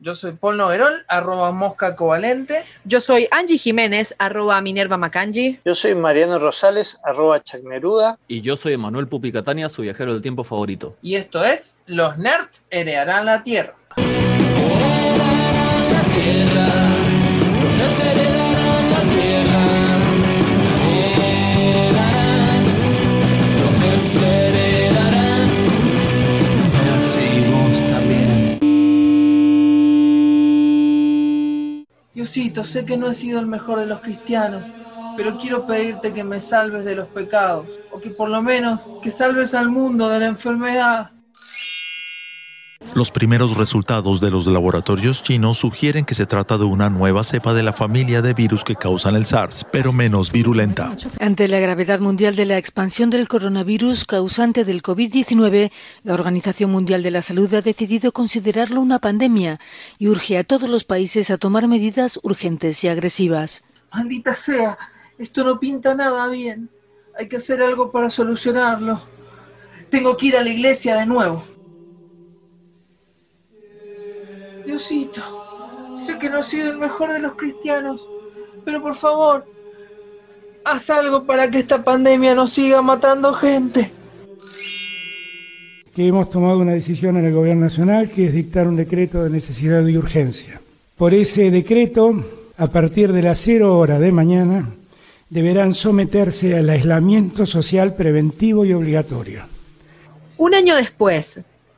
Yo soy Paul Noguerol, @mosca covalente. Yo soy Angie Jiménez, @Minerva Macangi. Yo soy Mariano Rosales, @Chacneruda. Y yo soy Emanuel Pupi Catania, su viajero del tiempo favorito. Y esto es Los Nerds Heredarán la Tierra. Diosito, sé que no he sido el mejor de los cristianos, pero quiero pedirte que me salves de los pecados, o que por lo menos que salves al mundo de la enfermedad. Los primeros resultados de los laboratorios chinos sugieren que se trata de una nueva cepa de la familia de virus que causan el SARS, pero menos virulenta. Ante la gravedad mundial de la expansión del coronavirus causante del COVID-19, la Organización Mundial de la Salud ha decidido considerarlo una pandemia y urge a todos los países a tomar medidas urgentes y agresivas. Maldita sea, esto no pinta nada bien. Hay que hacer algo para solucionarlo. Tengo que ir a la iglesia de nuevo. Diosito, sé que no he sido el mejor de los cristianos, pero por favor, haz algo para que esta pandemia no siga matando gente. Que hemos tomado una decisión en el Gobierno Nacional, que es dictar un decreto de necesidad y urgencia. Por ese decreto, a partir de las 0 horas de mañana, deberán someterse al aislamiento social preventivo y obligatorio. Un año después.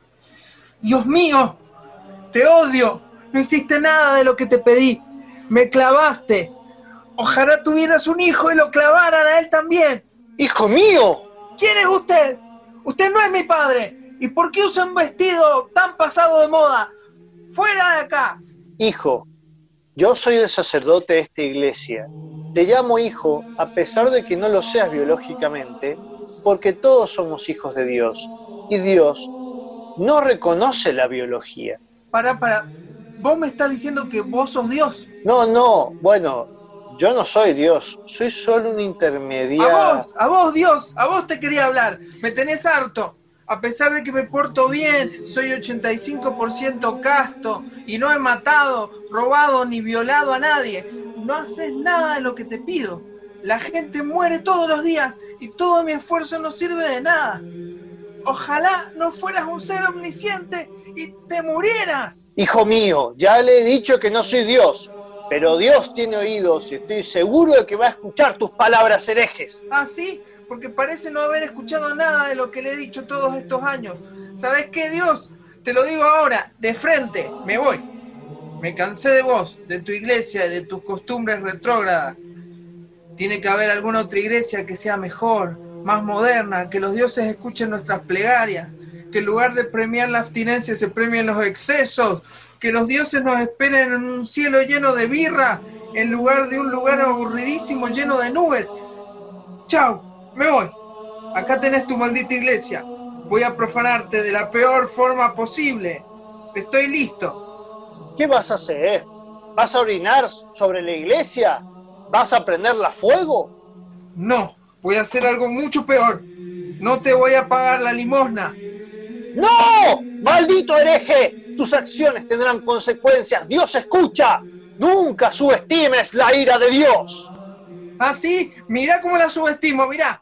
Dios mío, te odio. No hiciste nada de lo que te pedí. Me clavaste. Ojalá tuvieras un hijo y lo clavaran a él también. ¡Hijo mío! ¿Quién es usted? Usted no es mi padre. ¿Y por qué usa un vestido tan pasado de moda? ¡Fuera de acá! Hijo, yo soy el sacerdote de esta iglesia. Te llamo hijo a pesar de que no lo seas biológicamente, porque todos somos hijos de Dios. Y Dios no reconoce la biología. Para. ¿Vos me estás diciendo que vos sos Dios? No, bueno, yo no soy Dios. Soy solo un intermediario. A vos, Dios, a vos te quería hablar. Me tenés harto. A pesar de que me porto bien, soy 85% casto y no he matado, robado ni violado a nadie. No haces nada de lo que te pido. La gente muere todos los días y todo mi esfuerzo no sirve de nada. Ojalá no fueras un ser omnisciente y te murieras. Hijo mío, ya le he dicho que no soy Dios, pero Dios tiene oídos y estoy seguro de que va a escuchar tus palabras herejes. ¿Ah, sí? Porque parece no haber escuchado nada de lo que le he dicho todos estos años. ¿Sabes qué, Dios? Te lo digo ahora, de frente, me voy. Me cansé de vos, de tu iglesia y de tus costumbres retrógradas. Tiene que haber alguna otra iglesia que sea mejor, más moderna, que los dioses escuchen nuestras plegarias, que en lugar de premiar la abstinencia se premien los excesos, que los dioses nos esperen en un cielo lleno de birra, en lugar de un lugar aburridísimo lleno de nubes. Chao, me voy. Acá tenés tu maldita iglesia. Voy a profanarte de la peor forma posible. Estoy listo. ¿Qué vas a hacer? ¿Vas a orinar sobre la iglesia? ¿Vas a prenderla a fuego? No, voy a hacer algo mucho peor. No te voy a pagar la limosna. ¡No! ¡Maldito hereje! Tus acciones tendrán consecuencias. ¡Dios escucha! Nunca subestimes la ira de Dios. ¿Ah, sí? Mirá cómo la subestimo, mirá.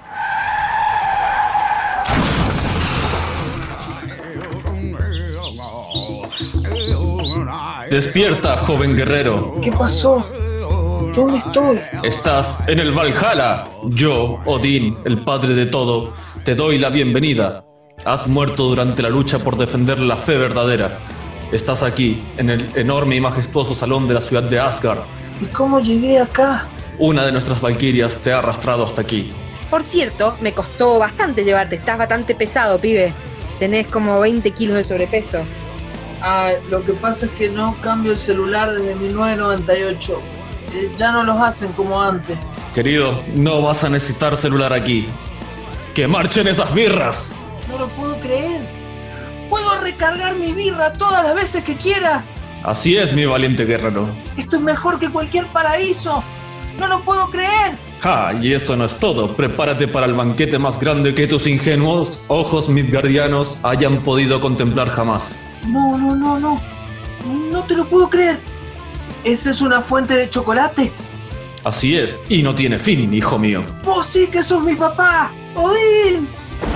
Despierta, joven guerrero. ¿Qué pasó? ¿Dónde estoy? Estás en el Valhalla. Yo, Odín, el padre de todo, te doy la bienvenida. Has muerto durante la lucha por defender la fe verdadera. Estás aquí, en el enorme y majestuoso salón de la ciudad de Asgard. ¿Y cómo llegué acá? Una de nuestras valquirias te ha arrastrado hasta aquí. Por cierto, me costó bastante llevarte. Estás bastante pesado, pibe. Tenés como 20 kilos de sobrepeso. Ah, lo que pasa es que no cambio el celular desde 1998. Ya no los hacen como antes. Querido, no vas a necesitar celular aquí. ¡Que marchen esas birras! No lo puedo creer. Puedo recargar mi birra todas las veces que quiera. Así es, mi valiente guerrero. Esto es mejor que cualquier paraíso. No lo puedo creer. Y eso no es todo. Prepárate para el banquete más grande que tus ingenuos ojos midgardianos hayan podido contemplar jamás. No. no te lo puedo creer. ¿Esa es una fuente de chocolate? Así es, y no tiene fin, hijo mío. ¡Vos sí que sos mi papá! ¡Odín!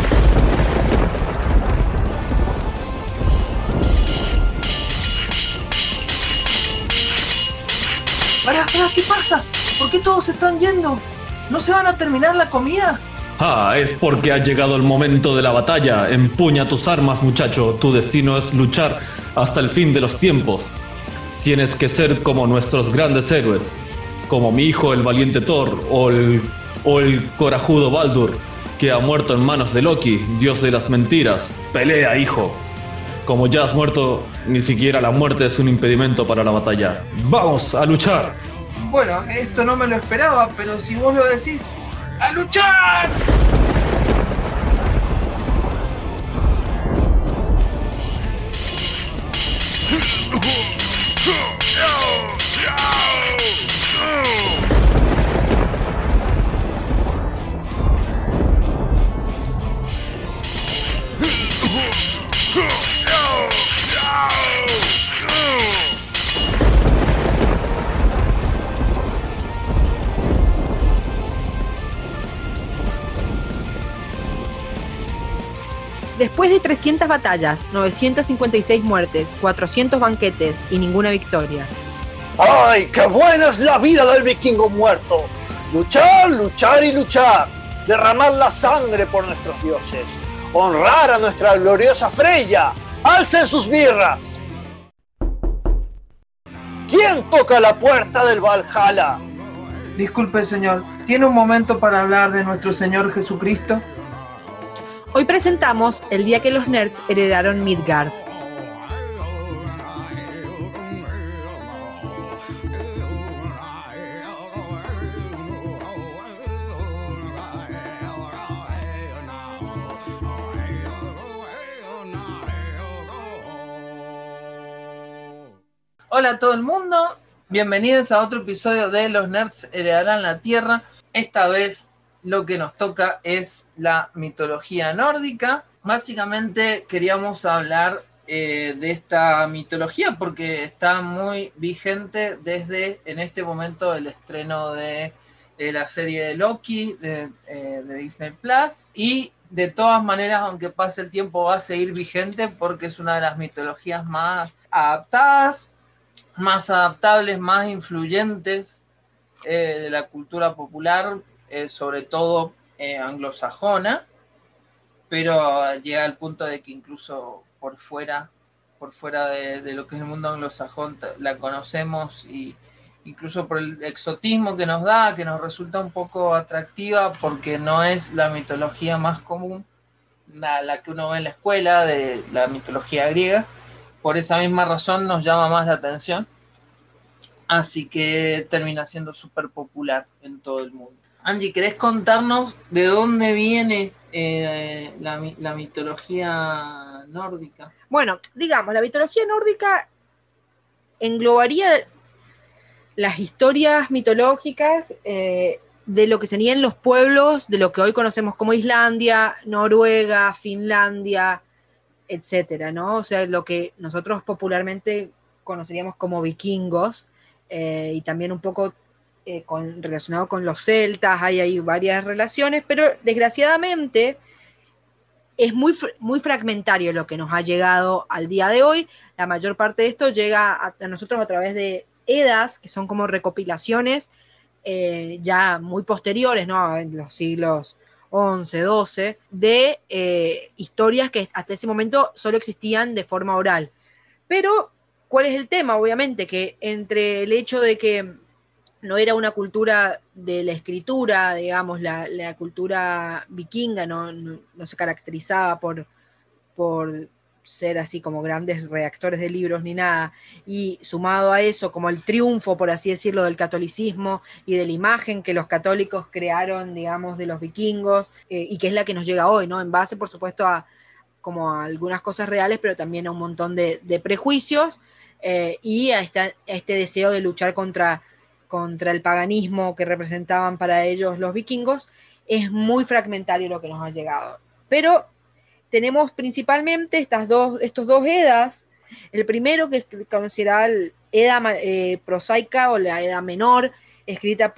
Pará, ¿qué pasa? ¿Por qué todos se están yendo? ¿No se van a terminar la comida? Es porque ha llegado el momento de la batalla. Empuña tus armas, muchacho. Tu destino es luchar hasta el fin de los tiempos. Tienes que ser como nuestros grandes héroes, como mi hijo el valiente Thor o el corajudo Baldur, que ha muerto en manos de Loki, dios de las mentiras. Pelea, hijo. Como ya has muerto, ni siquiera la muerte es un impedimento para la batalla. ¡Vamos a luchar! Bueno, esto no me lo esperaba, pero si vos lo decís, ¡a luchar! Después de 300 batallas, 956 muertes, 400 banquetes y ninguna victoria. ¡Ay, qué buena es la vida del vikingo muerto! Luchar, luchar y luchar. Derramar la sangre por nuestros dioses. Honrar a nuestra gloriosa Freya. ¡Alcen sus birras! ¿Quién toca la puerta del Valhalla? Disculpe, señor. ¿Tiene un momento para hablar de nuestro Señor Jesucristo? Hoy presentamos el día que los nerds heredaron Midgard. Hola a todo el mundo, bienvenidos a otro episodio de Los Nerds Heredarán la Tierra. Esta vez lo que nos toca es la mitología nórdica. Básicamente queríamos hablar de esta mitología porque está muy vigente desde en este momento el estreno de la serie de Loki de Disney Plus, y de todas maneras, aunque pase el tiempo, va a seguir vigente porque es una de las mitologías más adaptadas, más adaptables, más influyentes de la cultura popular, sobre todo anglosajona, pero llega al punto de que incluso por fuera de lo que es el mundo anglosajón la conocemos, y incluso por el exotismo que nos da, que nos resulta un poco atractiva porque no es la mitología más común, la que uno ve en la escuela, de la mitología griega. Por esa misma razón nos llama más la atención, así que termina siendo súper popular en todo el mundo. Angie, ¿querés contarnos de dónde viene la mitología nórdica? Bueno, digamos, la mitología nórdica englobaría las historias mitológicas de lo que serían los pueblos de lo que hoy conocemos como Islandia, Noruega, Finlandia, etcétera, ¿no? O sea, lo que nosotros popularmente conoceríamos como vikingos, y también un poco relacionado con los celtas. Hay varias relaciones, pero desgraciadamente es muy fragmentario lo que nos ha llegado al día de hoy. La mayor parte de esto llega a nosotros a través de Edas, que son como recopilaciones ya muy posteriores, ¿no? En los siglos XI, XII, de historias que hasta ese momento solo existían de forma oral. Pero, ¿cuál es el tema? Obviamente que entre el hecho de que no era una cultura de la escritura, digamos, la cultura vikinga no se caracterizaba por ser así como grandes redactores de libros ni nada, y sumado a eso como el triunfo, por así decirlo, del catolicismo y de la imagen que los católicos crearon, digamos, de los vikingos, y que es la que nos llega hoy, ¿no? En base, por supuesto, a algunas cosas reales, pero también a un montón de prejuicios, y a este deseo de luchar contra el paganismo que representaban para ellos los vikingos. Es muy fragmentario lo que nos ha llegado. Pero tenemos principalmente estos dos Edas, El primero, que es considerada el Edda prosaica o la Edda menor, escrita.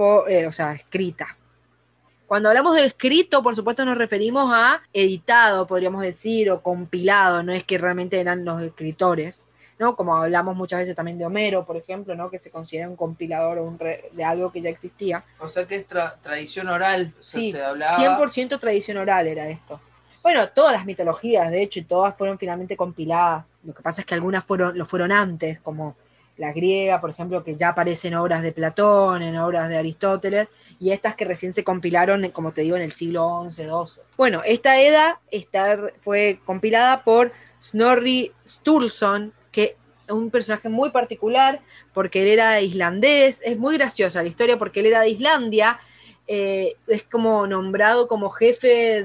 Cuando hablamos de escrito, por supuesto nos referimos a editado, podríamos decir, o compilado, no es que realmente eran los escritores, ¿no? Como hablamos muchas veces también de Homero, por ejemplo, ¿no? Que se considera un compilador de algo que ya existía. O sea que es tradición oral, o sea, Sí, se hablaba... 100% tradición oral era esto. Bueno, todas las mitologías, de hecho, y todas fueron finalmente compiladas. Lo que pasa es que algunas lo fueron antes, como la griega, por ejemplo, que ya aparece en obras de Platón, en obras de Aristóteles, y estas que recién se compilaron, como te digo, en el siglo XI, XII. Bueno, esta Edda fue compilada por Snorri Sturluson, que es un personaje muy particular, porque él era islandés. Es muy graciosa la historia, porque él era de Islandia, es como nombrado como jefe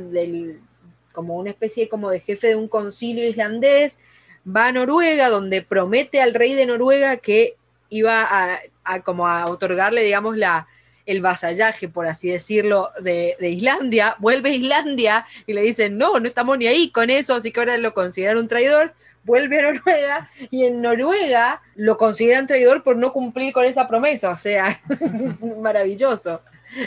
como una especie como de jefe de un concilio islandés, va a Noruega, donde promete al rey de Noruega que iba a otorgarle, digamos, el vasallaje, por así decirlo, de Islandia. Vuelve a Islandia y le dicen, no estamos ni ahí con eso, así que ahora lo consideran un traidor. Vuelve a Noruega y en Noruega lo consideran traidor por no cumplir con esa promesa, o sea, maravilloso.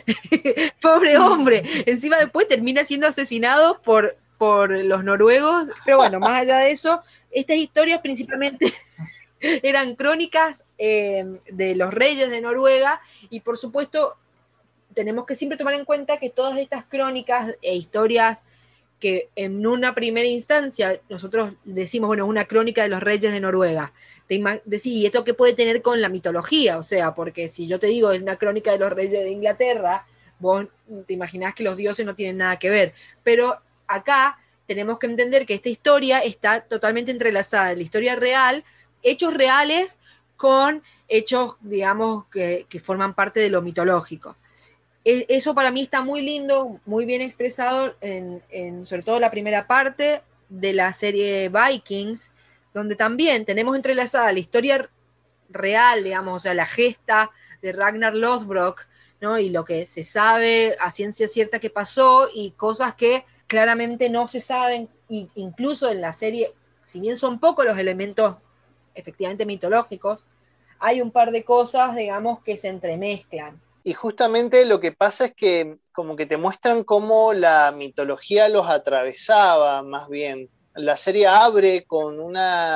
Pobre hombre, encima después termina siendo asesinado por los noruegos, pero bueno, más allá de eso, estas historias principalmente eran crónicas de los reyes de Noruega, y por supuesto tenemos que siempre tomar en cuenta que todas estas crónicas e historias que en una primera instancia nosotros decimos, bueno, es una crónica de los reyes de Noruega, decís, ¿y esto qué puede tener con la mitología? O sea, porque si yo te digo es una crónica de los reyes de Inglaterra, vos te imaginás que los dioses no tienen nada que ver, pero acá tenemos que entender que esta historia está totalmente entrelazada, la historia real, hechos reales con hechos, digamos, que forman parte de lo mitológico. Eso para mí está muy lindo, muy bien expresado en sobre todo la primera parte de la serie Vikings, donde también tenemos entrelazada la historia real, digamos, o sea, la gesta de Ragnar Lothbrok, ¿no? Y lo que se sabe a ciencia cierta que pasó, y cosas que claramente no se saben, y incluso en la serie, si bien son pocos los elementos efectivamente mitológicos, hay un par de cosas, digamos, que se entremezclan. Y justamente lo que pasa es que como que te muestran cómo la mitología los atravesaba, más bien. La serie abre con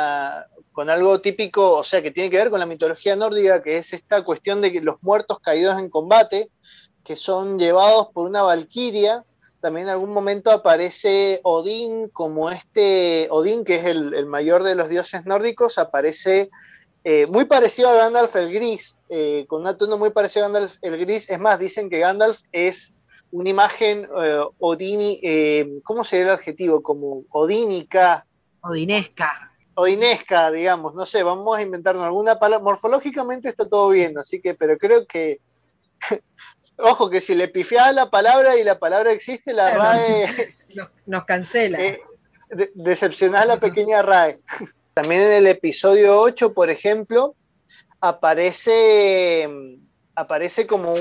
algo típico, o sea, que tiene que ver con la mitología nórdica, que es esta cuestión de que los muertos caídos en combate, que son llevados por una valquiria. También en algún momento aparece Odín, como Odín, que es el mayor de los dioses nórdicos, aparece muy parecido a Gandalf el Gris, con un atuendo muy parecido a Gandalf el Gris. Es más, dicen que Gandalf es una imagen ¿cómo sería el adjetivo? Como odínica. Odinesca, digamos, no sé, vamos a inventarnos alguna palabra. Morfológicamente está todo bien, así que, pero creo que ojo, que si le pifiás la palabra y la palabra existe, la RAE nos cancela. Decepcionás la pequeña RAE. También en el episodio 8, por ejemplo, aparece como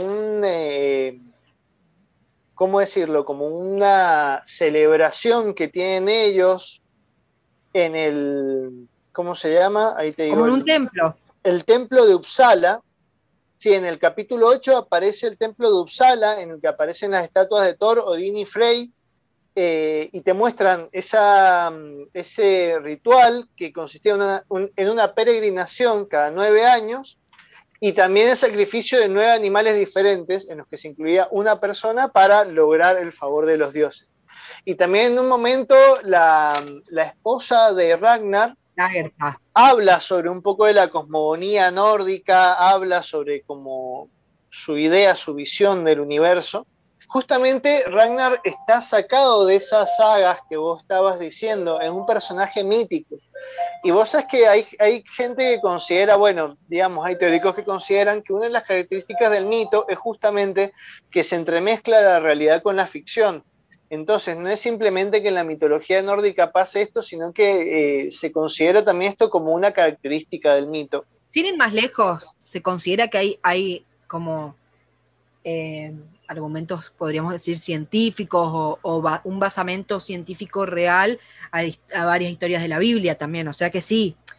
¿cómo decirlo? Como una celebración que tienen ellos en el, ¿cómo se llama? Ahí te digo. Como en un templo. El templo de Uppsala. Sí, en el capítulo 8 aparece el templo de Uppsala, en el que aparecen las estatuas de Thor, Odín y Frey, y te muestran ese ritual que consistía en una peregrinación cada 9 años, y también el sacrificio de 9 animales diferentes, en los que se incluía una persona para lograr el favor de los dioses. Y también en un momento la esposa de Ragnar habla sobre un poco de la cosmogonía nórdica, habla sobre como su idea, su visión del universo. Justamente Ragnar está sacado de esas sagas que vos estabas diciendo, es un personaje mítico. Y vos sabés que hay gente que considera, bueno, digamos, hay teóricos que consideran que una de las características del mito es justamente que se entremezcla la realidad con la ficción. Entonces, no es simplemente que en la mitología nórdica pase esto, sino que se considera también esto como una característica del mito. Sin ir más lejos, se considera que hay como argumentos, podríamos decir, científicos o un basamento científico real a varias historias de la Biblia también. O sea que sí,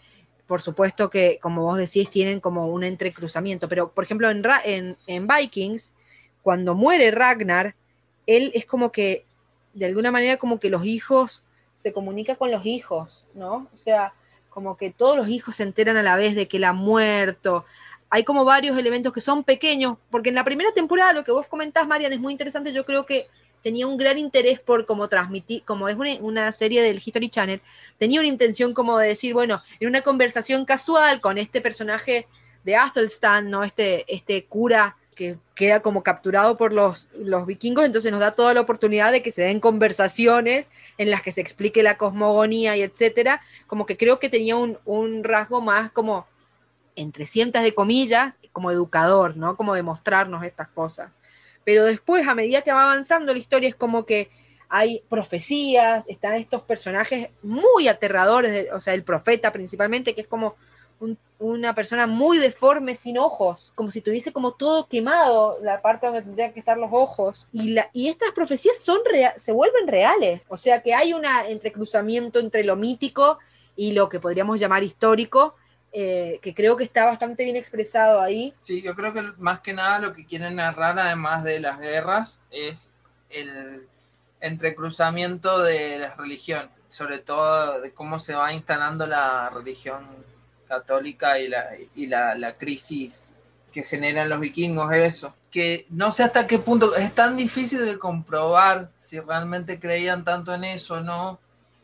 por supuesto que, como vos decís, tienen como un entrecruzamiento, pero por ejemplo en Vikings, cuando muere Ragnar, él es como que, de alguna manera, como que los hijos, se comunica con los hijos, ¿no? O sea, como que todos los hijos se enteran a la vez de que él ha muerto. Hay como varios elementos que son pequeños, porque en la primera temporada, lo que vos comentás, Marian, es muy interesante. Yo creo que tenía un gran interés por como transmitir, como es una serie del History Channel, tenía una intención como de decir, bueno, en una conversación casual con este personaje de Athelstan, ¿no? Este cura que queda como capturado por los vikingos, entonces nos da toda la oportunidad de que se den conversaciones en las que se explique la cosmogonía y etcétera, como que creo que tenía un rasgo más como, entre cientos de comillas, como educador, ¿no? Como de mostrarnos estas cosas. Pero después, a medida que va avanzando la historia, es como que hay profecías, están estos personajes muy aterradores, o sea, el profeta principalmente, que es como una persona muy deforme, sin ojos, como si tuviese como todo quemado, la parte donde tendrían que estar los ojos. Y estas profecías se vuelven reales, o sea que hay un entrecruzamiento entre lo mítico y lo que podríamos llamar histórico, que creo que está bastante bien expresado ahí. Sí, yo creo que más que nada lo que quieren narrar, además de las guerras, es el entrecruzamiento de las religiones, sobre todo de cómo se va instalando la religión católica y la crisis que generan los vikingos, eso. Que no sé hasta qué punto, es tan difícil de comprobar si realmente creían tanto en eso o no,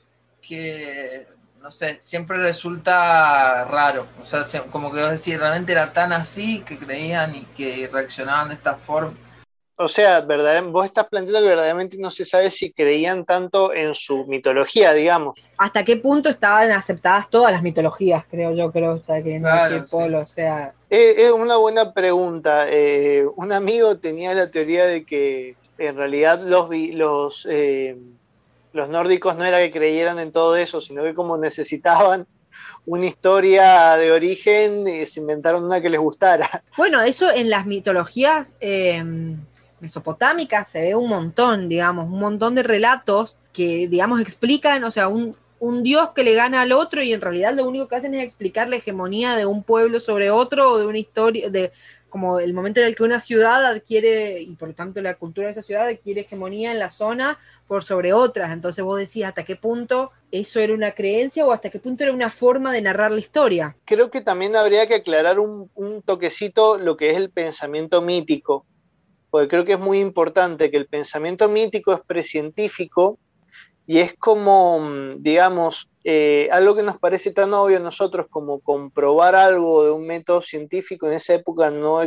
que no sé, siempre resulta raro. O sea, como que vos decís, realmente era tan así que creían y que reaccionaban de esta forma. O sea, vos estás planteando que verdaderamente no se sabe si creían tanto en su mitología, digamos. ¿Hasta qué punto estaban aceptadas todas las mitologías? Creo que está queriendo decir Paul, sí. O sea... Es una buena pregunta. Un amigo tenía la teoría de que en realidad los nórdicos no era que creyeran en todo eso, sino que como necesitaban una historia de origen, se inventaron una que les gustara. Bueno, eso en las mitologías mesopotámicas se ve un montón, digamos, un montón de relatos que, digamos, explican, o sea, un dios que le gana al otro y en realidad lo único que hacen es explicar la hegemonía de un pueblo sobre otro o de una historia, de como el momento en el que una ciudad adquiere, y por lo tanto la cultura de esa ciudad adquiere hegemonía en la zona por sobre otras. Entonces vos decís hasta qué punto eso era una creencia o hasta qué punto era una forma de narrar la historia. Creo que también habría que aclarar un toquecito lo que es el pensamiento mítico, porque creo que es muy importante que el pensamiento mítico es precientífico y es como, digamos, algo que nos parece tan obvio a nosotros como comprobar algo de un método científico. En esa época no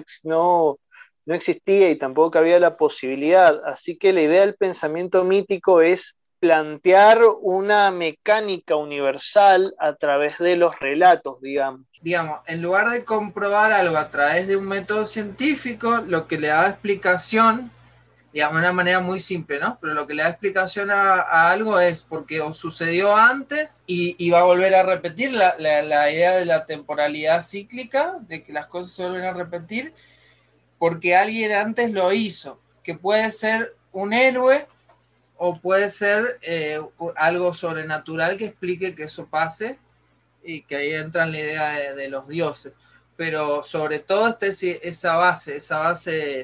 existía y tampoco había la posibilidad. Así que la idea del pensamiento mítico es plantear una mecánica universal a través de los relatos, digamos. Digamos, en lugar de comprobar algo a través de un método científico, lo que le da explicación, digamos, de una manera muy simple, ¿no? Pero lo que le da explicación a algo es porque o sucedió antes y va a volver a repetir la idea de la temporalidad cíclica, de que las cosas se vuelven a repetir, porque alguien antes lo hizo, que puede ser un héroe o puede ser algo sobrenatural que explique que eso pase y que ahí entra en la idea de los dioses. Pero sobre todo está esa base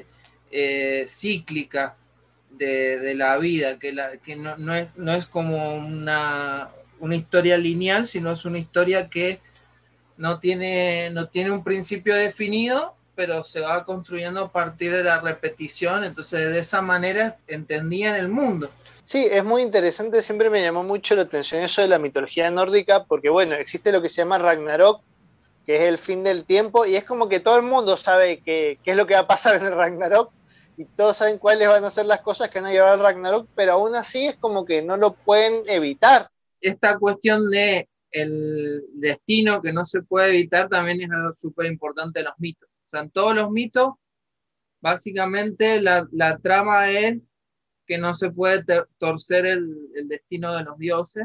cíclica de la vida, que no es como una historia lineal, sino es una historia que no tiene un principio definido, pero se va construyendo a partir de la repetición. Entonces de esa manera entendían el mundo. Sí, es muy interesante, siempre me llamó mucho la atención eso de la mitología nórdica, porque bueno, existe lo que se llama Ragnarok, que es el fin del tiempo, y es como que todo el mundo sabe qué es lo que va a pasar en el Ragnarok, y todos saben cuáles van a ser las cosas que van a llevar al Ragnarok, pero aún así es como que no lo pueden evitar. Esta cuestión de el destino que no se puede evitar también es algo súper importante de los mitos. O sea, en todos los mitos, básicamente la trama es que no se puede torcer el destino de los dioses,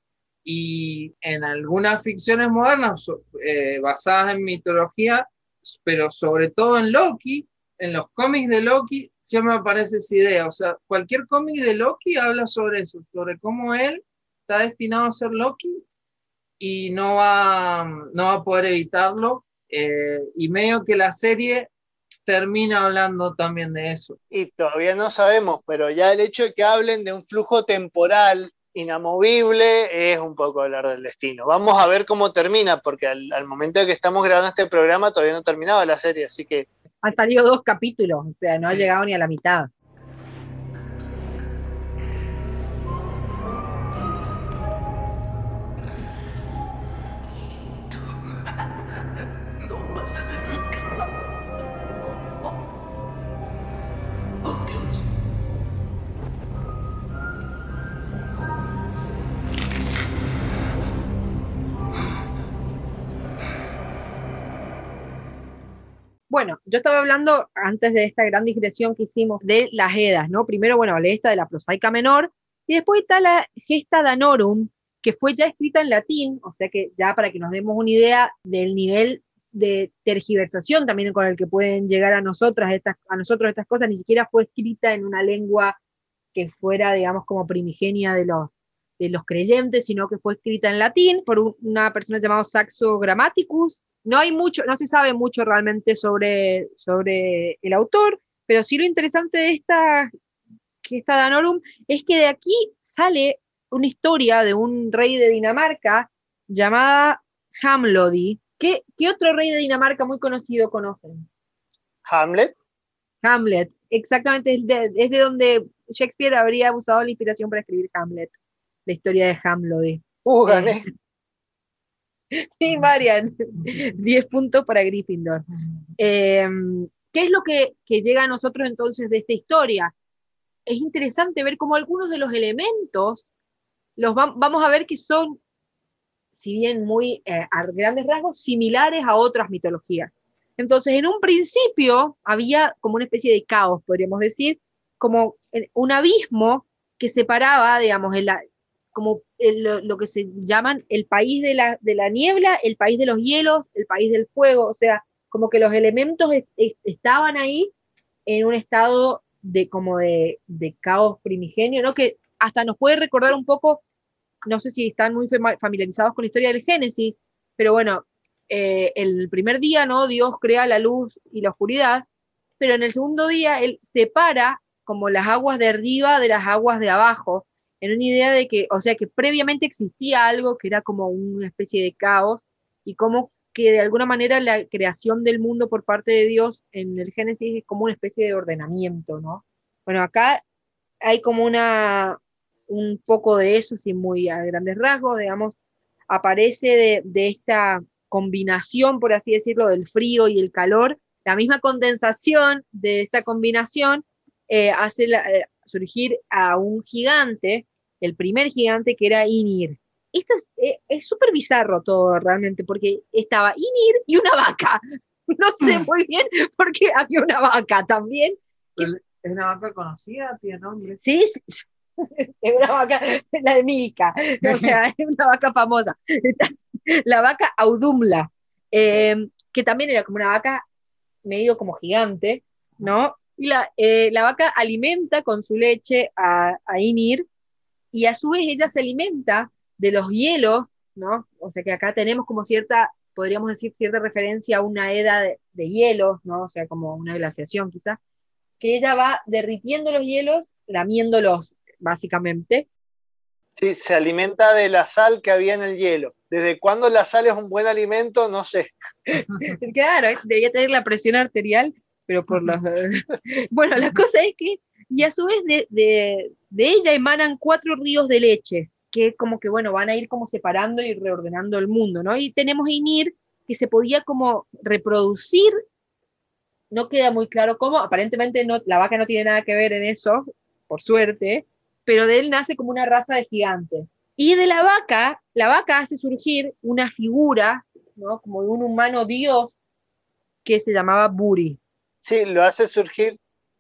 y en algunas ficciones modernas basadas en mitología, pero sobre todo en Loki, en los cómics de Loki, siempre aparece esa idea. O sea, cualquier cómic de Loki habla sobre eso, sobre cómo él está destinado a ser Loki y no va a poder evitarlo, y medio que la serie termina hablando también de eso. Y todavía no sabemos, pero ya el hecho de que hablen de un flujo temporal inamovible es un poco hablar del destino. Vamos a ver cómo termina, porque al momento de que estamos grabando este programa todavía no terminaba la serie, así que... Han salido 2 capítulos, o sea, no ha Sí. llegado ni a la mitad. No vas a ser nunca. Oh, Dios. Bueno, yo estaba hablando antes de esta gran digresión que hicimos de las Edas, ¿no? Primero, bueno, hablé esta de la prosaica menor, y después está la Gesta Danorum, que fue ya escrita en latín, o sea que ya para que nos demos una idea del nivel de tergiversación también con el que pueden llegar a nosotros estas cosas, ni siquiera fue escrita en una lengua que fuera, digamos, como primigenia de los creyentes, sino que fue escrita en latín por una persona llamada Saxo Grammaticus. No se sabe mucho realmente sobre el autor, pero sí lo interesante de esta Danorum es que de aquí sale una historia de un rey de Dinamarca llamada Hamlodi. ¿Qué otro rey de Dinamarca muy conocido conocen? Hamlet. Hamlet, exactamente, es de donde Shakespeare habría usado la inspiración para escribir Hamlet, la historia de Hamlodi. Gané. Sí, Marian, 10 puntos para Gryffindor. ¿Qué es lo que llega a nosotros entonces de esta historia? Es interesante ver cómo algunos de los elementos vamos a ver que son, si bien muy a grandes rasgos, similares a otras mitologías. Entonces, en un principio había como una especie de caos, podríamos decir, como un abismo que separaba, digamos, lo que se llaman el país de la niebla, el país de los hielos, el país del fuego, o sea, como que los elementos estaban ahí en un estado de caos primigenio, ¿no? Que hasta nos puede recordar un poco, no sé si están muy familiarizados con la historia del Génesis, pero bueno, el primer día, ¿no? Dios crea la luz y la oscuridad, pero en el segundo día Él separa como las aguas de arriba de las aguas de abajo, en una idea de que, o sea, que previamente existía algo que era como una especie de caos, y como que de alguna manera la creación del mundo por parte de Dios en el Génesis es como una especie de ordenamiento, ¿no? Bueno, acá hay como un poco de eso, sí, muy a grandes rasgos, digamos, aparece de esta combinación, por así decirlo, del frío y el calor, la misma condensación de esa combinación hace surgir a un gigante, el primer gigante que era Ynir. Esto es súper bizarro todo realmente, porque estaba Ynir y una vaca. No sé muy bien por qué había una vaca también. ¿Es una vaca conocida? ¿Tiene nombre? Sí, sí. Es una vaca, la de Milka, o sea, es una vaca famosa. La vaca Audumla, que también era como una vaca medio como gigante, ¿no? Y la vaca alimenta con su leche a Ynir, y a su vez ella se alimenta de los hielos, ¿no? O sea que acá tenemos como podríamos decir, cierta referencia a una edad de hielos, ¿no? O sea, como una glaciación quizás, que ella va derritiendo los hielos, lamiéndolos, básicamente. Sí, se alimenta de la sal que había en el hielo. ¿Desde cuándo la sal es un buen alimento? No sé. Claro, debía tener la presión arterial, pero por los... Bueno, la cosa es que, y a su vez de ella emanan 4 ríos de leche, que como que, bueno, van a ir como separando y reordenando el mundo, ¿no? Y tenemos Ynir, que se podía como reproducir, no queda muy claro cómo, aparentemente la vaca no tiene nada que ver en eso, por suerte, pero de él nace como una raza de gigantes. Y de la vaca hace surgir una figura, ¿no? Como de un humano dios que se llamaba Buri. Sí, lo hace surgir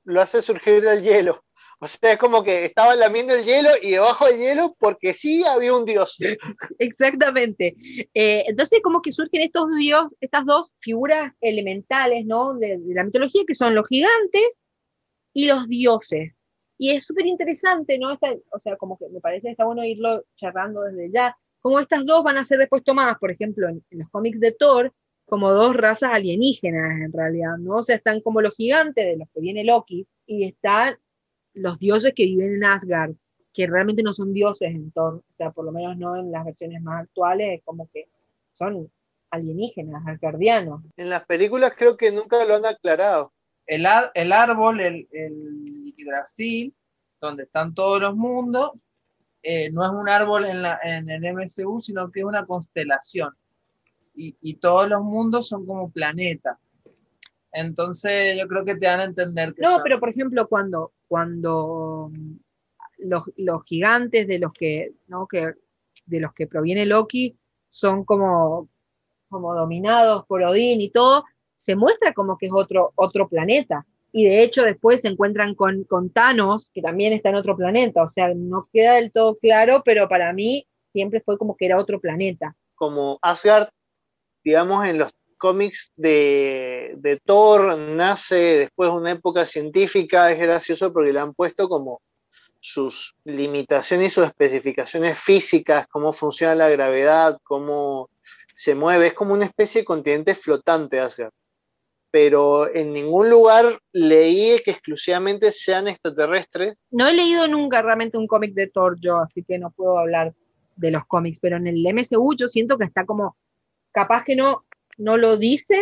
del hielo. O sea, es como que estaban lamiendo el hielo y debajo del hielo porque sí había un dios. Exactamente. Entonces como que surgen estas dos figuras elementales, ¿no? de la mitología, que son los gigantes y los dioses. Y es súper interesante, ¿no? O sea, como que me parece que está bueno irlo charlando desde ya, como estas dos van a ser después tomadas, por ejemplo, en los cómics de Thor, como dos razas alienígenas en realidad, ¿no? O sea, están como los gigantes de los que viene Loki, y están los dioses que viven en Asgard, que realmente no son dioses en Thor, o sea, por lo menos no en las versiones más actuales, como que son alienígenas, asgardianos. En las películas creo que nunca lo han aclarado. El árbol, el Yggdrasil, donde están todos los mundos, no es un árbol en el MCU, sino que es una constelación. Y todos los mundos son como planetas. Entonces yo creo que te dan a entender que No, pero por ejemplo, cuando los gigantes de los que, ¿no? de los que proviene Loki son como dominados por Odín y todo, se muestra como que es otro planeta. Y de hecho después se encuentran con Thanos, que también está en otro planeta. O sea, no queda del todo claro, pero para mí siempre fue como que era otro planeta. Como Asgard, digamos, en los cómics de Thor, nace después de una época científica. Es gracioso porque le han puesto como sus limitaciones y sus especificaciones físicas, cómo funciona la gravedad, cómo se mueve. Es como una especie de continente flotante Asgard. Pero en ningún lugar leí que exclusivamente sean extraterrestres. No he leído nunca realmente un cómic de Thor yo, así que no puedo hablar de los cómics, pero en el MCU yo siento que está como, capaz que no lo dicen,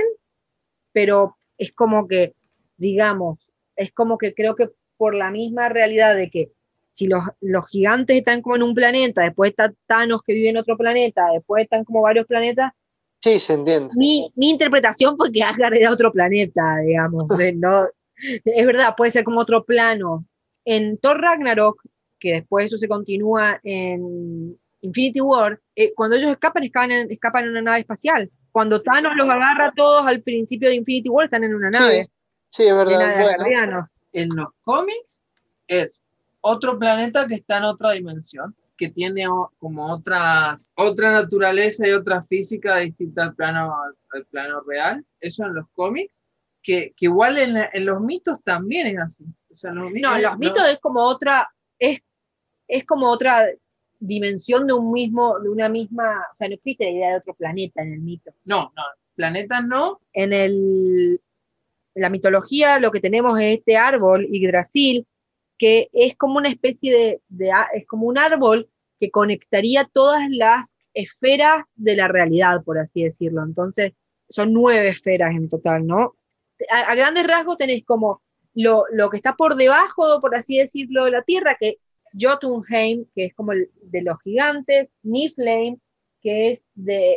pero es como que, digamos, es como que creo que por la misma realidad de que si los gigantes están como en un planeta, después está Thanos que vive en otro planeta, después están como varios planetas. Sí, se entiende. Mi interpretación fue que Asgard era otro planeta, digamos. No, es verdad, puede ser como otro plano. En Thor Ragnarok, que después eso se continúa en Infinity War, cuando ellos escapan en una nave espacial. Cuando Thanos los agarra a todos al principio de Infinity War, están en una nave. Sí, es verdad. Llena de asgardianos. En los cómics es otro planeta que está en otra dimensión, que tiene como otra naturaleza y otra física distinta al plano real. Eso en los cómics, que igual en los mitos también es así. O sea, los mitos es como otra, es como otra dimensión de una misma, o sea, no existe la idea de otro planeta en el mito. No, planetas no. En la mitología lo que tenemos es este árbol, Yggdrasil, que es como una especie es como un árbol que conectaría todas las esferas de la realidad, por así decirlo. Entonces, son 9 esferas en total, ¿no? A grandes rasgos tenés como lo que está por debajo, por así decirlo, de la Tierra, que Jotunheim, que es como de los gigantes, Niflheim, que es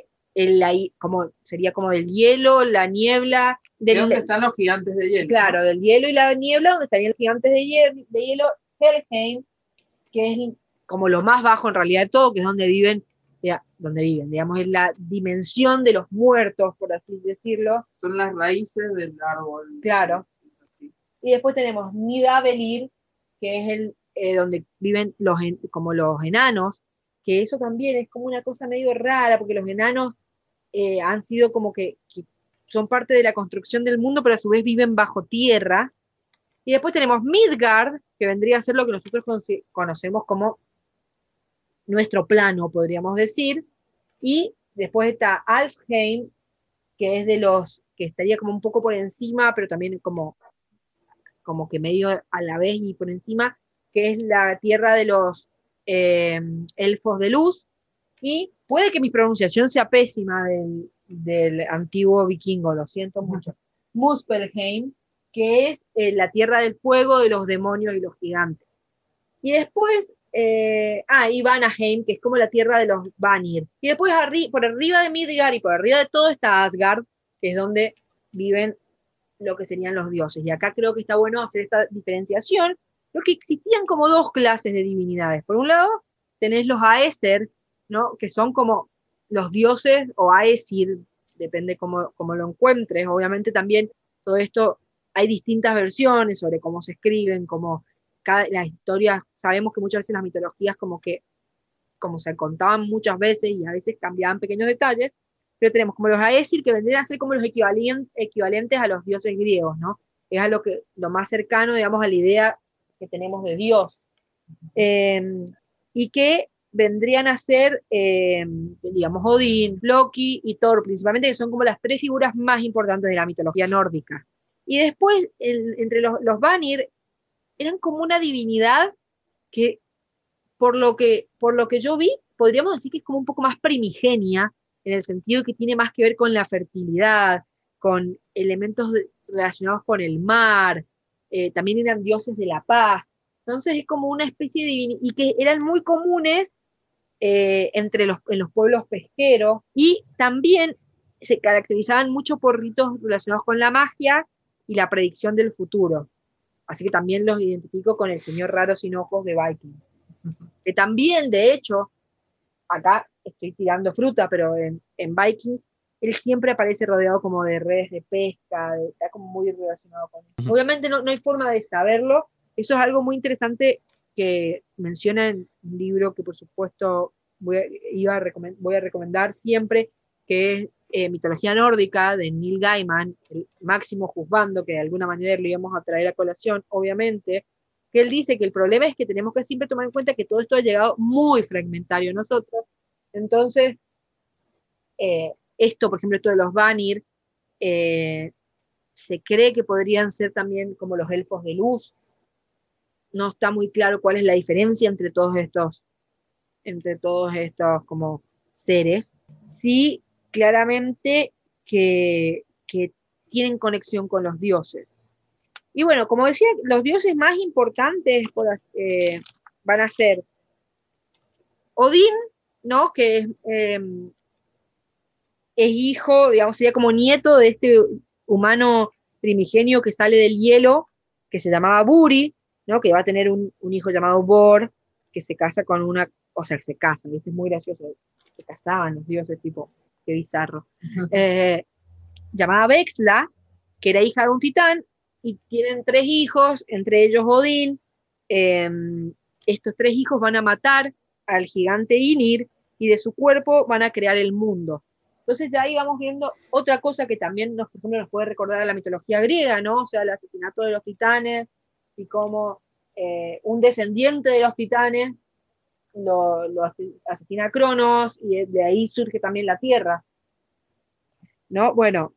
sería como del hielo, la niebla. ¿Dónde están los gigantes de hielo? Claro, del hielo y la niebla, donde estarían los gigantes de hielo, Helheim, que es como lo más bajo en realidad de todo, que es donde viven, digamos, es la dimensión de los muertos, por así decirlo. Son las raíces del árbol. Claro. Y después tenemos Nidavellir, que es donde viven como los enanos, que eso también es como una cosa medio rara, porque los enanos han sido como que son parte de la construcción del mundo, pero a su vez viven bajo tierra. Y después tenemos Midgard, que vendría a ser lo que nosotros conocemos como nuestro plano, podríamos decir. Y después está Alfheim, que es de los que estaría como un poco por encima, pero también como que medio a la vez y por encima, que es la tierra de los elfos de luz. Y puede que mi pronunciación sea pésima del antiguo vikingo, lo siento mucho. Muspelheim, que es la tierra del fuego de los demonios y los gigantes. Y después, y Vanaheim, que es como la tierra de los Vanir. Y después por arriba de Midgard y por arriba de todo está Asgard, que es donde viven lo que serían los dioses. Y acá creo que está bueno hacer esta diferenciación, porque existían como 2 clases de divinidades. Por un lado, tenés los Aesir, ¿no? Que son como los dioses, o Aesir, depende cómo lo encuentres. Obviamente también todo esto, hay distintas versiones sobre cómo se escriben, como las historias, sabemos que muchas veces las mitologías como se contaban muchas veces y a veces cambiaban pequeños detalles, pero tenemos como los Aesir, que vendrían a ser como los equivalentes a los dioses griegos, ¿no? Es lo más cercano, digamos, a la idea que tenemos de Dios. Y que vendrían a ser, digamos, Odín, Loki y Thor, principalmente, que son como las tres figuras más importantes de la mitología nórdica. Y después, entre los Vanir, eran como una divinidad que, por lo que yo vi, podríamos decir que es como un poco más primigenia, en el sentido que tiene más que ver con la fertilidad, con elementos relacionados con el mar, también eran dioses de la paz. Entonces es como una especie de divinidad, y que eran muy comunes en los pueblos pesqueros, y también se caracterizaban mucho por ritos relacionados con la magia y la predicción del futuro. Así que también los identifico con el señor raro sin ojos de Vikings. Que también, de hecho, acá estoy tirando fruta, pero en Vikings, él siempre aparece rodeado como de redes de pesca, está como muy relacionado con eso. Obviamente no hay forma de saberlo. Eso es algo muy interesante que menciona en un libro que por supuesto voy a recomendar siempre, que es Mitología Nórdica, de Neil Gaiman, el máximo juzgando, que de alguna manera lo íbamos a traer a colación, obviamente, que él dice que el problema es que tenemos que siempre tomar en cuenta que todo esto ha llegado muy fragmentario a nosotros. Entonces, esto, por ejemplo, esto de los Vanir, se cree que podrían ser también como los elfos de luz. No está muy claro cuál es la diferencia entre todos estos como seres. Sí, claramente que tienen conexión con los dioses. Y bueno, como decía, los dioses más importantes van a ser Odín, ¿no? Que es hijo, digamos, sería como nieto de este humano primigenio que sale del hielo, que se llamaba Buri, ¿no? Que va a tener un hijo llamado Bor, que se casa con una, o sea, que se casan, ¿viste? Es muy gracioso, se casaban los dioses, tipo, qué bizarro. Llamada Vexla, que era hija de un titán, y tienen 3 hijos, entre ellos Odín. Estos 3 hijos van a matar al gigante Ynir, y de su cuerpo van a crear el mundo. Entonces ya ahí vamos viendo otra cosa que también nos puede recordar a la mitología griega, ¿no? O sea, el asesinato de los titanes, y cómo un descendiente de los titanes lo asesina a Cronos, y de ahí surge también la Tierra, ¿no? Bueno,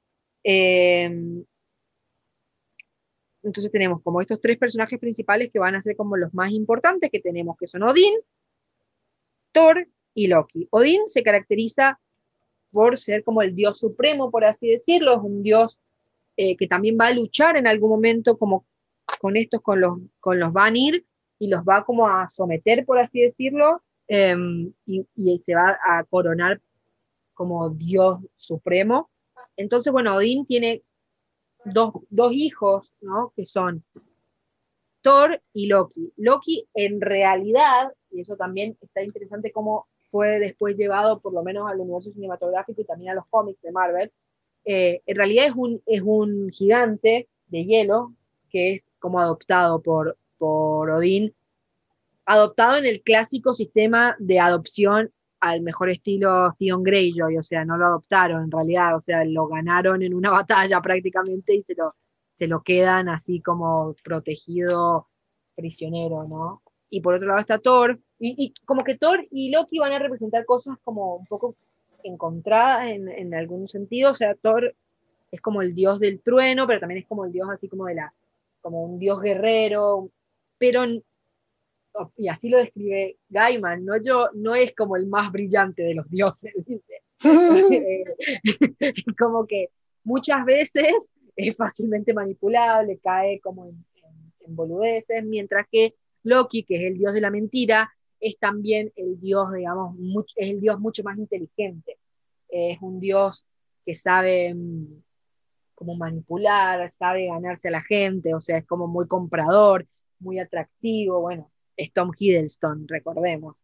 entonces tenemos como estos 3 personajes principales que van a ser como los más importantes que tenemos, que son Odín, Thor y Loki. Odín se caracteriza por ser como el dios supremo, por así decirlo. Es un dios que también va a luchar en algún momento como con los Vanir, y los va como a someter, por así decirlo, y se va a coronar como dios supremo. Entonces, bueno, Odín tiene dos hijos, ¿no? Que son Thor y Loki. Loki, en realidad, y eso también está interesante cómo fue después llevado por lo menos al universo cinematográfico y también a los cómics de Marvel, en realidad es un gigante de hielo que es como adoptado por Odín, adoptado en el clásico sistema de adopción al mejor estilo Theon Greyjoy. O sea, no lo adoptaron en realidad, o sea, lo ganaron en una batalla prácticamente, y se lo quedan así como protegido, prisionero, ¿no? Y por otro lado está Thor, y como que Thor y Loki van a representar cosas como un poco encontradas en algún sentido. O sea, Thor es como el dios del trueno, pero también es como el dios así como como un dios guerrero, pero, y así lo describe Gaiman, no es como el más brillante de los dioses, dice. Como que muchas veces es fácilmente manipulable, cae como en boludeces, mientras que Loki, que es el dios de la mentira, es también el dios, digamos, es el dios mucho más inteligente. Es un dios que sabe como manipular, sabe ganarse a la gente, o sea, es como muy comprador, muy atractivo. Bueno, es Tom Hiddleston, recordemos.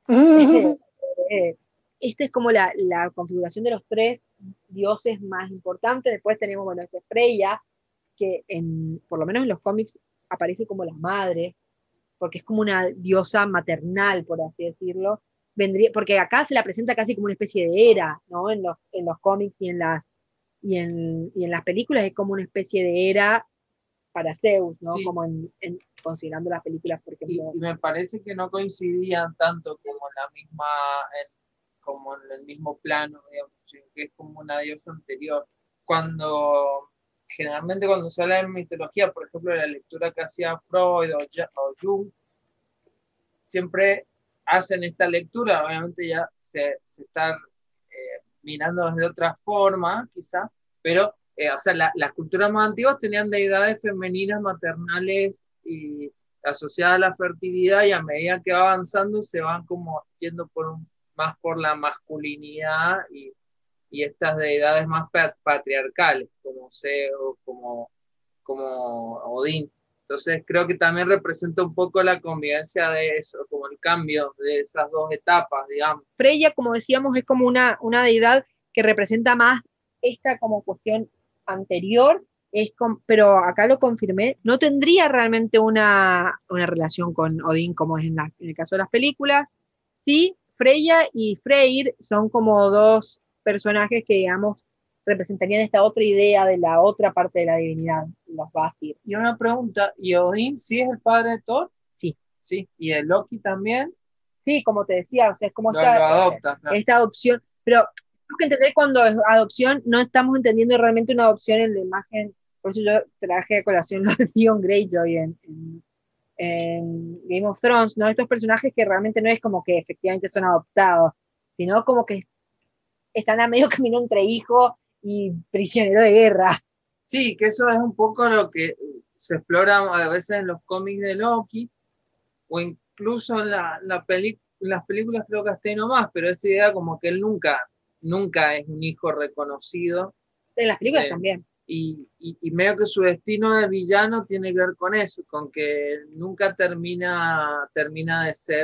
Esta es como la configuración de los 3 dioses más importantes. Después tenemos, bueno, Freya, que por lo menos en los cómics aparece como la madre, porque es como una diosa maternal, por así decirlo. Porque acá se la presenta casi como una especie de Hera, ¿no? En los cómics y en las películas es como una especie de Hera para Zeus, ¿no? Sí. Como considerando las películas, por ejemplo. Y me parece que no coincidían tanto como como en el mismo plano, digamos, sino que es como una diosa anterior. Generalmente cuando se habla de mitología, por ejemplo, la lectura que hacía Freud o Jung, siempre hacen esta lectura, obviamente ya se está mirando desde otra forma, quizá, pero o sea, las culturas más antiguas tenían deidades femeninas, maternales y asociadas a la fertilidad, y a medida que va avanzando se van como yendo más por la masculinidad y estas deidades más patriarcales, como Zeus, como Odín. Entonces creo que también representa un poco la convivencia de eso, como el cambio de esas dos etapas, digamos. Freya, como decíamos, es como una deidad que representa más esta como cuestión anterior, pero acá lo confirmé, no tendría realmente una relación con Odín como es en el caso de las películas. Sí, Freya y Freyr son como dos personajes que, digamos, representarían esta otra idea de la otra parte de la divinidad, los Vasir. Y una pregunta, ¿y Odín sí es el padre de Thor? Sí. Sí, ¿y de Loki también? Sí, como te decía, o sea, es como lo adopta, claro. Esta adopción, pero tenemos que entender cuando es adopción, no estamos entendiendo realmente una adopción en la imagen, por eso yo traje a colación lo de Theon Greyjoy en Game of Thrones, ¿no? Estos personajes que realmente no es como que efectivamente son adoptados, sino como que están a medio camino entre hijo y prisionero de guerra. Sí, que eso es un poco lo que se explora a veces en los cómics de Loki, o incluso en las películas creo que hasta ahí nomás, pero esa idea como que él nunca es un hijo reconocido. En las películas también. Y medio que su destino de villano tiene que ver con eso, con que nunca termina de ser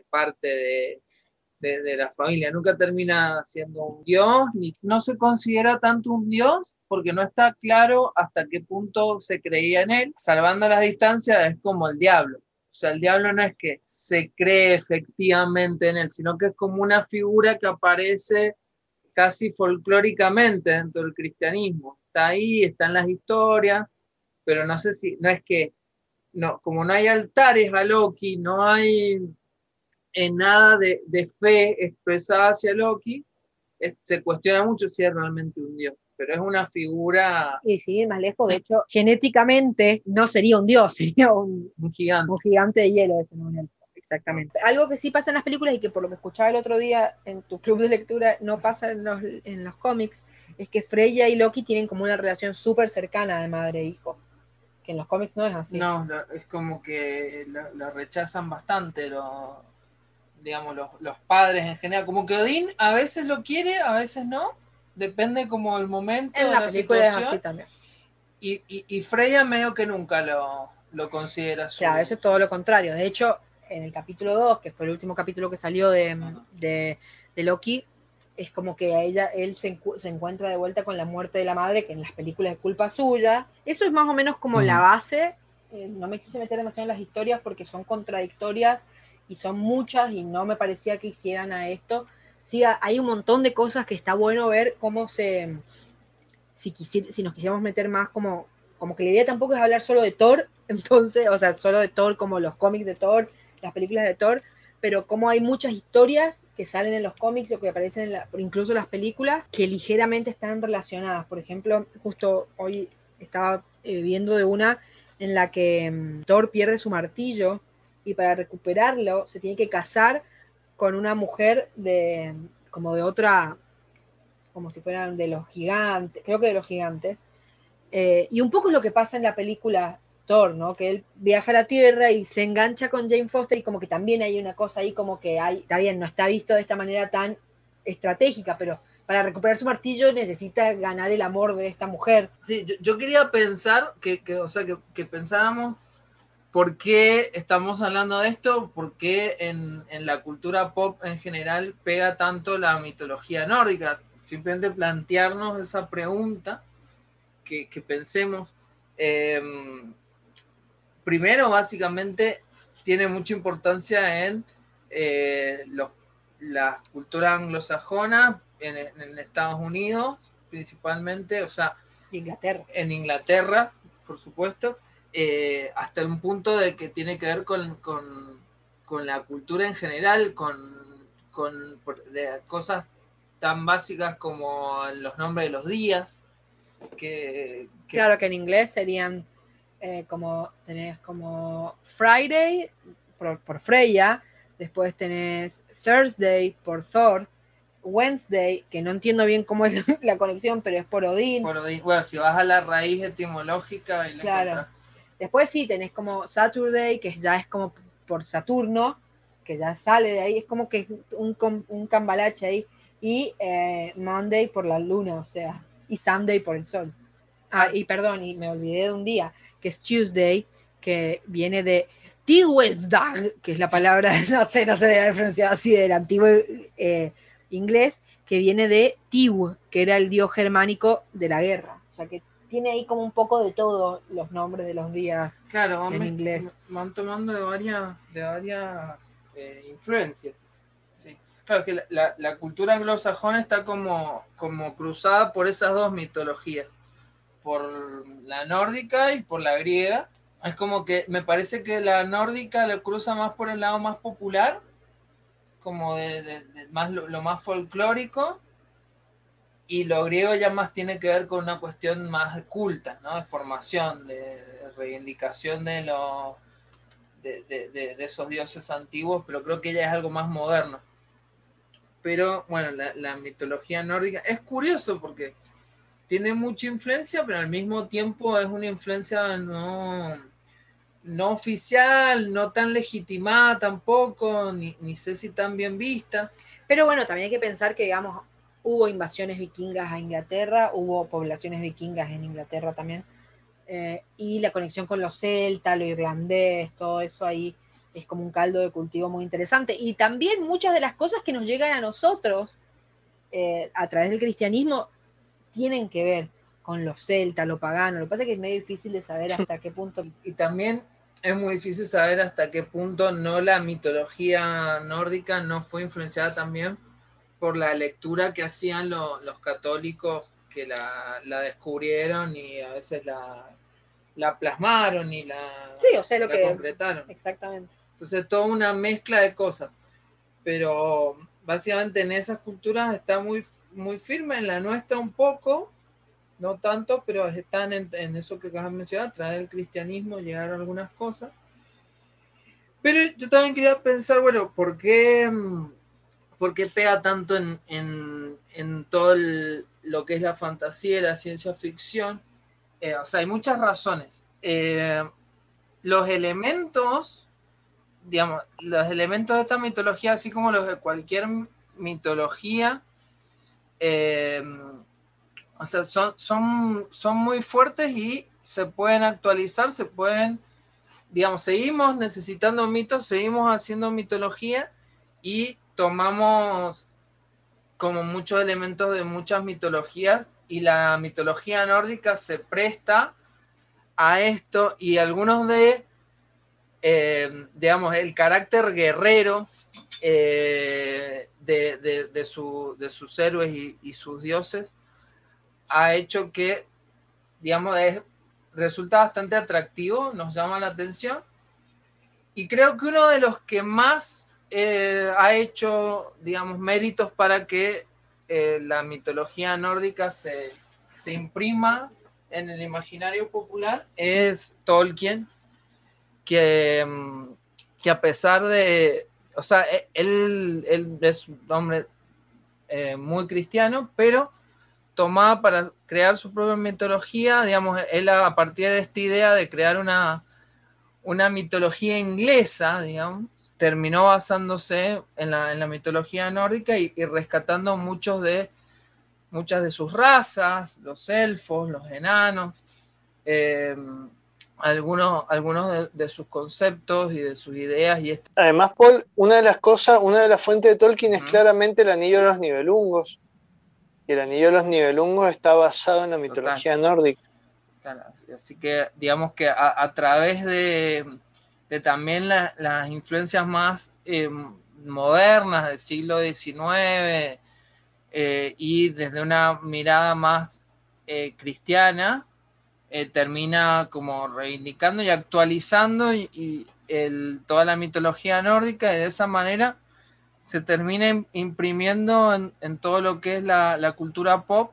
parte de la familia, nunca termina siendo un dios, ni no se considera tanto un dios, porque no está claro hasta qué punto se creía en él. Salvando las distancias, es como el diablo. O sea, el diablo no es que se cree efectivamente en él, sino que es como una figura que aparece casi folclóricamente dentro del cristianismo. Está ahí, está en las historias, pero no sé si, no es que, no, como no hay altares a Loki, no hay nada de fe expresada hacia Loki, se cuestiona mucho si es realmente un dios, pero es una figura... Y sí, más lejos, de hecho, genéticamente no sería un dios, sería un gigante. Un gigante de hielo, ese no, exactamente. Algo que sí pasa en las películas y que por lo que escuchaba el otro día en tu club de lectura no pasa en los cómics, es que Freya y Loki tienen como una relación súper cercana de madre e hijo, que en los cómics no es así. No, es como que lo rechazan bastante digamos, los padres en general, como que Odín a veces lo quiere, a veces no, depende como el momento en de la situación. Es así también. Y Freya medio que nunca lo considera su... Claro, eso es todo lo contrario. De hecho, en el capítulo 2, que fue el último capítulo que salió de Loki, es como que él se encuentra de vuelta con la muerte de la madre, que en las películas es culpa suya. Eso es más o menos como la base. No me quise meter demasiado en las historias porque son contradictorias y son muchas y no me parecía que hicieran a esto. Sí, hay un montón de cosas que está bueno ver cómo si nos quisiéramos meter más como que la idea tampoco es hablar solo de Thor, entonces, o sea, solo de Thor como los cómics de Thor, las películas de Thor, pero como hay muchas historias que salen en los cómics o que aparecen incluso en las películas, que ligeramente están relacionadas. Por ejemplo, justo hoy estaba viendo de una en la que Thor pierde su martillo y para recuperarlo se tiene que casar con una mujer como de otra, como si fueran de los gigantes, creo que de los gigantes, y un poco es lo que pasa en la película Thor, ¿no? Que él viaja a la Tierra y se engancha con Jane Foster y como que también hay una cosa ahí como que está bien, no está visto de esta manera tan estratégica, pero para recuperar su martillo necesita ganar el amor de esta mujer. Sí, yo quería pensar que pensáramos por qué estamos hablando de esto, por qué en la cultura pop en general pega tanto la mitología nórdica. Simplemente plantearnos esa pregunta, que pensemos. Primero, básicamente, tiene mucha importancia en la cultura anglosajona, en Estados Unidos, principalmente, o sea, Inglaterra. En Inglaterra, por supuesto, hasta un punto de que tiene que ver con la cultura en general, de cosas tan básicas como los nombres de los días. Claro, que en inglés serían tenés como Friday por Freya, después tenés Thursday por Thor, Wednesday, que no entiendo bien cómo es la conexión, pero es por Odín. Bueno, si vas a la raíz etimológica y claro. Después sí, tenés como Saturday, que ya es como por Saturno, que ya sale de ahí, es como que un cambalache ahí, y Monday por la luna, o sea, y Sunday por el sol. Y me olvidé de un día, que es Tuesday, que viene de Tiwesdag, que es la palabra, no sé debe haber pronunciado así, del antiguo inglés, que viene de Tiw, que era el dios germánico de la guerra. O sea que tiene ahí como un poco de todo los nombres de los días, claro, en inglés. Van tomando de varias influencias. Sí. Claro que la cultura anglosajona está como cruzada por esas dos mitologías, por la nórdica y por la griega. Es como que me parece que la nórdica lo cruza más por el lado más popular, como de más lo más folclórico, y lo griego ya más tiene que ver con una cuestión más culta, ¿no? De formación, de reivindicación de esos dioses antiguos, pero creo que ya es algo más moderno. Pero bueno, la mitología nórdica es curioso porque tiene mucha influencia, pero al mismo tiempo es una influencia no oficial, no tan legitimada tampoco, ni sé si tan bien vista. Pero bueno, también hay que pensar que, digamos, hubo invasiones vikingas a Inglaterra, hubo poblaciones vikingas en Inglaterra también, y la conexión con los celtas, lo irlandés, todo eso ahí es como un caldo de cultivo muy interesante. Y también muchas de las cosas que nos llegan a nosotros a través del cristianismo tienen que ver con los celtas, lo pagano. Lo que pasa es que es medio difícil de saber hasta qué punto. Y también es muy difícil saber hasta qué punto la mitología nórdica no fue influenciada también por la lectura que hacían los católicos, que la descubrieron y a veces la plasmaron y la concretaron. Exactamente. Entonces, toda una mezcla de cosas. Pero básicamente en esas culturas está muy, muy firme, en la nuestra un poco, no tanto, pero están en eso que acabas de mencionar, traer el cristianismo, llegar a algunas cosas. Pero yo también quería pensar, bueno, ¿por qué pega tanto en todo lo que es la fantasía y la ciencia ficción? O sea, hay muchas razones. Los elementos de esta mitología, así como los de cualquier mitología, o sea, son muy fuertes y se pueden actualizar, seguimos necesitando mitos, seguimos haciendo mitología y tomamos como muchos elementos de muchas mitologías, y la mitología nórdica se presta a esto, y algunos el carácter guerrero de sus héroes y sus dioses ha hecho que, resulta bastante atractivo, nos llama la atención, y creo que uno de los que más ha hecho, méritos para que la mitología nórdica se imprima en el imaginario popular es Tolkien, que a pesar de, o sea, él es un hombre muy cristiano, pero tomaba para crear su propia mitología, él a partir de esta idea de crear una mitología inglesa, terminó basándose en la mitología nórdica y rescatando muchas de sus razas, los elfos, los enanos, algunos de sus conceptos y de sus ideas. Además, Paul, una de las fuentes de Tolkien es claramente el Anillo de los Nibelungos. Y el Anillo de los Nibelungos está basado en la mitología nórdica. Así que, digamos que a través de también las influencias más modernas del siglo XIX y desde una mirada más cristiana, termina como reivindicando y actualizando toda la mitología nórdica, y de esa manera se termina imprimiendo en todo lo que es la cultura pop,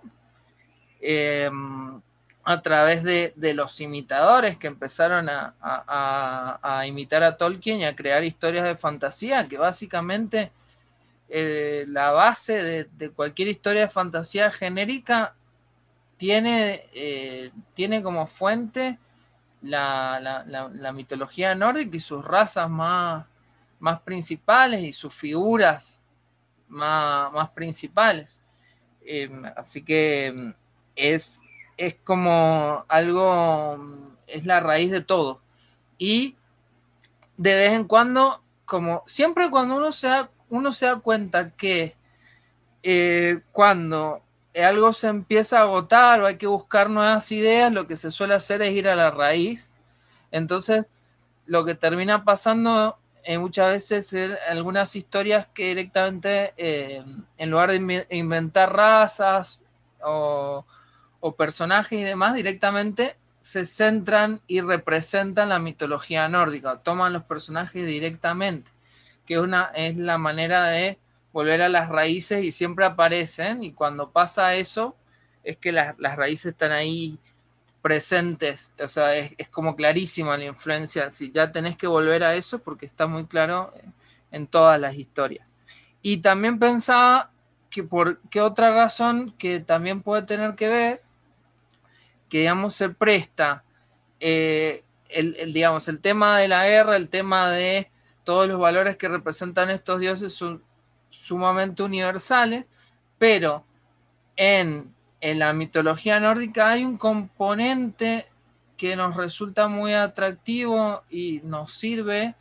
a través de los imitadores que empezaron a imitar a Tolkien y a crear historias de fantasía, que básicamente la base de cualquier historia de fantasía genérica tiene como fuente la mitología nórdica y sus razas más principales y sus figuras más principales. Así que es como algo, es la raíz de todo. Y de vez en cuando, como siempre cuando uno se da cuenta que cuando algo se empieza a agotar o hay que buscar nuevas ideas, lo que se suele hacer es ir a la raíz. Entonces, lo que termina pasando muchas veces en algunas historias que directamente, en lugar de inventar razas o personajes y demás, directamente se centran y representan la mitología nórdica, toman los personajes directamente, que es la manera de volver a las raíces, y siempre aparecen, y cuando pasa eso es que las raíces están ahí presentes, o sea, es como clarísima la influencia, si ya tenés que volver a eso porque está muy claro en todas las historias. Y también pensaba que por qué otra razón que también puede tener que ver, que digamos se presta digamos, el tema de la guerra, el tema de todos los valores que representan estos dioses son sumamente universales, pero en la mitología nórdica hay un componente que nos resulta muy atractivo y nos sirve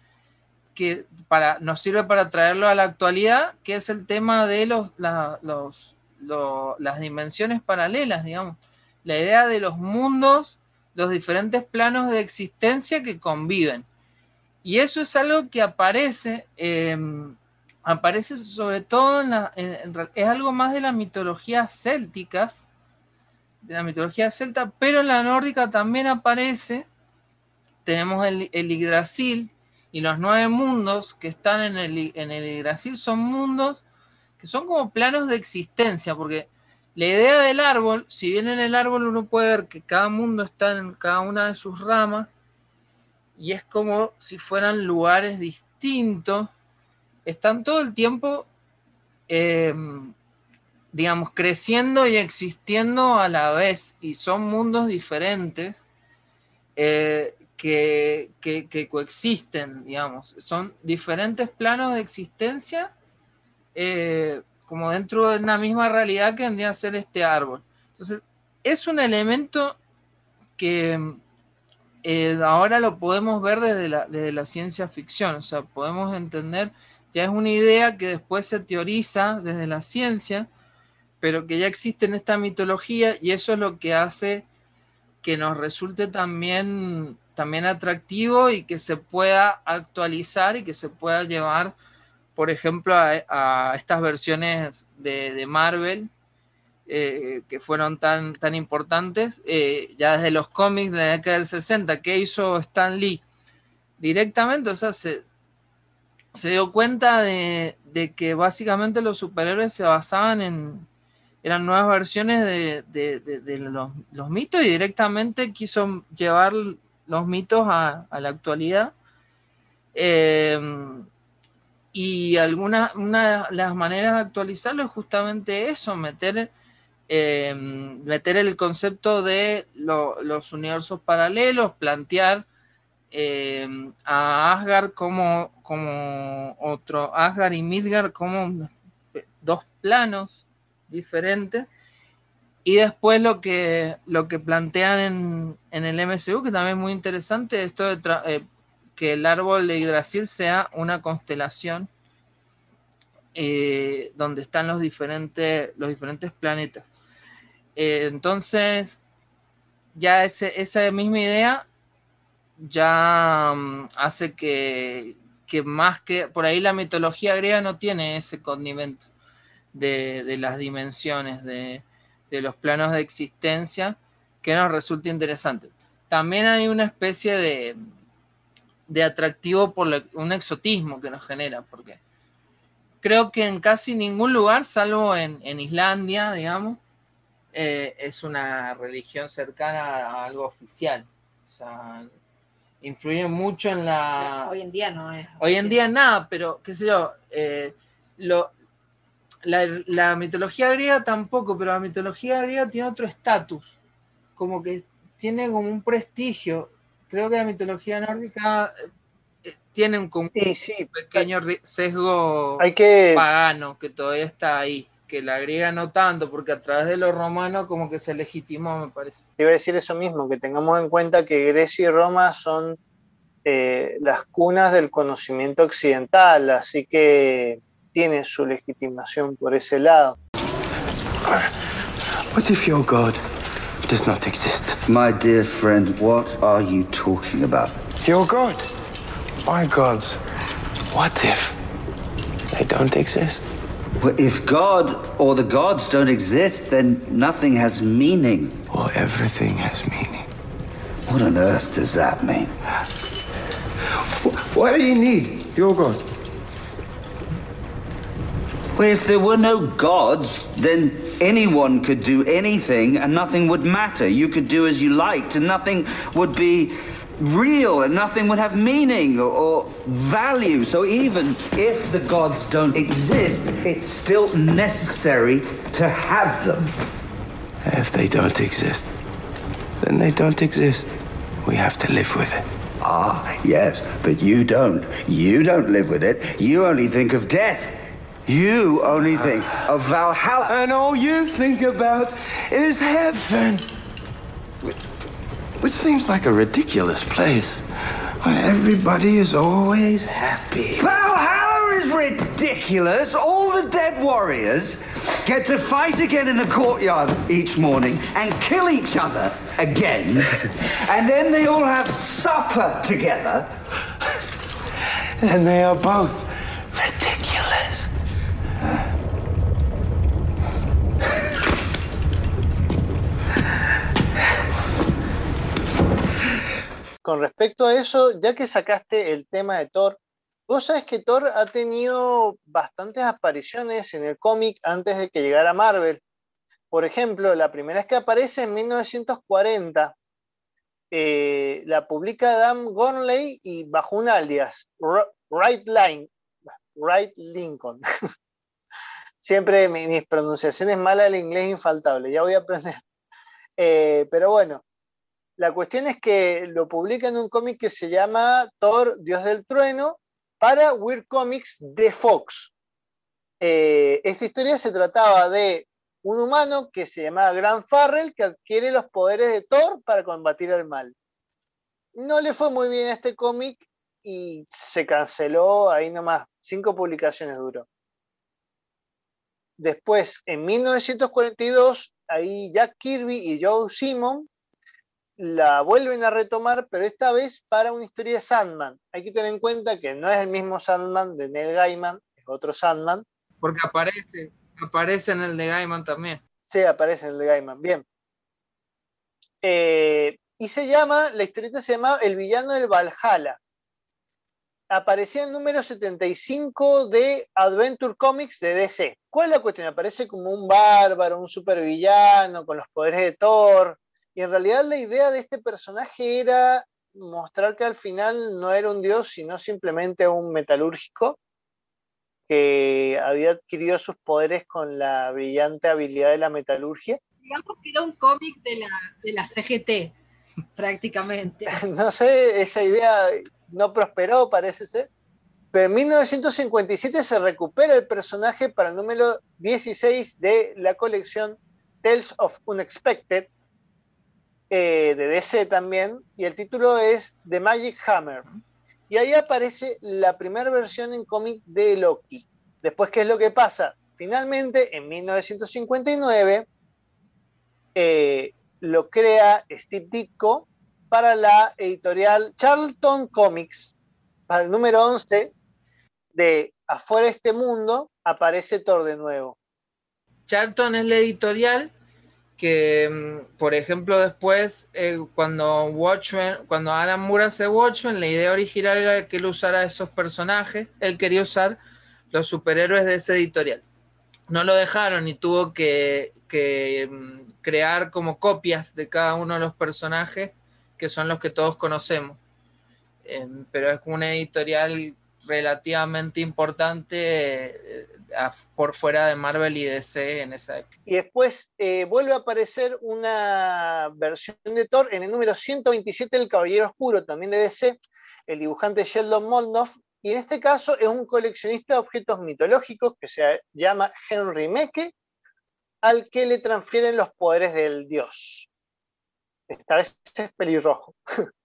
para traerlo a la actualidad, que es el tema de las dimensiones paralelas, digamos. La idea de los mundos, los diferentes planos de existencia que conviven. Y eso es algo que aparece sobre todo es algo más de las mitologías célticas, de la mitología celta, pero en la nórdica también aparece. Tenemos el Yggdrasil, y los 9 mundos que están en el Yggdrasil son mundos que son como planos de existencia, porque la idea del árbol, si bien en el árbol uno puede ver que cada mundo está en cada una de sus ramas, y es como si fueran lugares distintos, están todo el tiempo, digamos, creciendo y existiendo a la vez, y son mundos diferentes que coexisten, digamos. Son diferentes planos de existencia, como dentro de una misma realidad que vendría a ser este árbol. Entonces, es un elemento que ahora lo podemos ver desde la ciencia ficción, o sea, podemos entender, ya es una idea que después se teoriza desde la ciencia, pero que ya existe en esta mitología, y eso es lo que hace que nos resulte también atractivo y que se pueda actualizar y que se pueda llevar, por ejemplo, a estas versiones de Marvel, que fueron tan importantes, ya desde los cómics de la década del 60, que hizo Stan Lee directamente, o sea, se dio cuenta de que básicamente los superhéroes se basaban eran nuevas versiones de los mitos, y directamente quiso llevar los mitos a la actualidad. Y una de las maneras de actualizarlo es justamente eso, meter el concepto de los universos paralelos, plantear a Asgard como otro, Asgard y Midgard como 2 planos diferentes, y después lo que plantean en el MCU, que también es muy interesante, esto de que el árbol de Yggdrasil sea una constelación donde están los diferentes planetas. Entonces, ya esa misma idea ya hace que más que por ahí la mitología griega no tiene ese condimento de las dimensiones, de los planos de existencia, que nos resulta interesante. También hay una especie de atractivo por un exotismo que nos genera, porque creo que en casi ningún lugar, salvo en Islandia, digamos, es una religión cercana a algo oficial. O sea, influye mucho en la... Hoy en día no es. Hoy en día nada, pero qué sé yo, la mitología griega tampoco, pero la mitología griega tiene otro estatus, como que tiene como un prestigio. Creo que la mitología nórdica tiene un pequeño sesgo pagano que todavía está ahí, que la griega no tanto, porque a través de los romanos como que se legitimó, me parece. Te iba a decir eso mismo, que tengamos en cuenta que Grecia y Roma son las cunas del conocimiento occidental, así que tiene su legitimación por ese lado. What if your God does not exist? My dear friend, what are you talking about? Your God. My gods. What if they don't exist? Well, if God or the gods don't exist, then nothing has meaning. Or everything has meaning. What on earth does that mean? What do you need? Your God. Well, if there were no gods, then anyone could do anything and nothing would matter. You could do as you liked and nothing would be real and nothing would have meaning or value. So even if the gods don't exist, it's still necessary to have them. If they don't exist, then they don't exist. We have to live with it. Ah, yes, but you don't. You don't live with it. You only think of death. You only think of Valhalla. And all you think about is heaven. Which seems like a ridiculous place, where everybody is always happy. Valhalla is ridiculous. All the dead warriors get to fight again in the courtyard each morning and kill each other again. And then they all have supper together. And they are both ridiculous. Con respecto a eso, ya que sacaste el tema de Thor, vos sabés que Thor ha tenido bastantes apariciones en el cómic antes de que llegara a Marvel. Por ejemplo, la primera vez que aparece en 1940, la publica Dan Gormley y bajo un alias, Wright Lincoln. Siempre mis pronunciaciones malas del inglés infaltable, ya voy a aprender. Pero bueno, la cuestión es que lo publica en un cómic que se llama Thor, Dios del Trueno, para Weird Comics de Fox. Esta historia se trataba de un humano que se llamaba Grant Farrell, que adquiere los poderes de Thor para combatir al mal. No le fue muy bien a este cómic y se canceló ahí nomás. 5 publicaciones duró. Después, en 1942, ahí Jack Kirby y Joe Simon la vuelven a retomar, pero esta vez para una historia de Sandman. Hay que tener en cuenta que no es el mismo Sandman de Neil Gaiman, es otro Sandman. Porque aparece en el de Gaiman también. Sí, aparece en el de Gaiman, bien. Y la historieta se llama El villano del Valhalla. Aparecía en el número 75 de Adventure Comics de DC. ¿Cuál es la cuestión? Aparece como un bárbaro, un supervillano con los poderes de Thor. Y en realidad la idea de este personaje era mostrar que al final no era un dios, sino simplemente un metalúrgico que había adquirido sus poderes con la brillante habilidad de la metalurgia. Digamos que era un cómic de la CGT, prácticamente. No sé, esa idea no prosperó, parece ser. Pero en 1957 se recupera el personaje para el número 16 de la colección Tales of Unexpected, de DC también, y el título es The Magic Hammer. Y ahí aparece la primera versión en cómic de Loki. Después, ¿qué es lo que pasa? Finalmente, en 1959, lo crea Steve Ditko para la editorial Charlton Comics. Para el número 11 de Afuera de este mundo, aparece Thor de nuevo. Charlton es la editorial que, por ejemplo, después, cuando Alan Moore hace Watchmen, la idea original era que él usara esos personajes, él quería usar los superhéroes de ese editorial. No lo dejaron y tuvo que crear como copias de cada uno de los personajes, que son los que todos conocemos. Pero es como una editorial relativamente importante por fuera de Marvel y DC en esa época. Y después vuelve a aparecer una versión de Thor en el número 127 del Caballero Oscuro, también de DC, el dibujante Sheldon Moldoff, y en este caso es un coleccionista de objetos mitológicos que se llama Henry Mecke, al que le transfieren los poderes del dios. Esta vez es pelirrojo.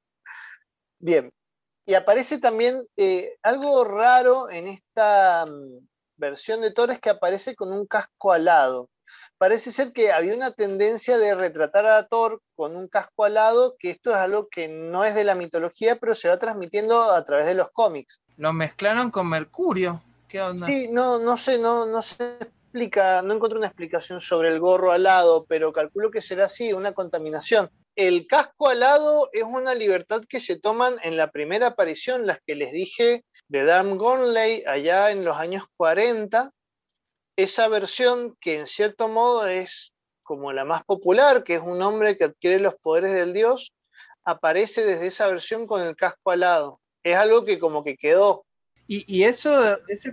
Bien, y aparece también algo raro en esta versión de Thor, es que aparece con un casco alado. Parece ser que había una tendencia de retratar a Thor con un casco alado, que esto es algo que no es de la mitología, pero se va transmitiendo a través de los cómics. Lo mezclaron con Mercurio. ¿Qué onda? Sí, no sé, no se explica, no encontré una explicación sobre el gorro alado, pero calculo que será así, una contaminación. El casco alado es una libertad que se toman en la primera aparición, las que les dije, de Dan Gonley, allá en los años 40. Esa versión que en cierto modo es como la más popular, que es un hombre que adquiere los poderes del dios, aparece desde esa versión con el casco alado. Es algo que como que quedó. Y ese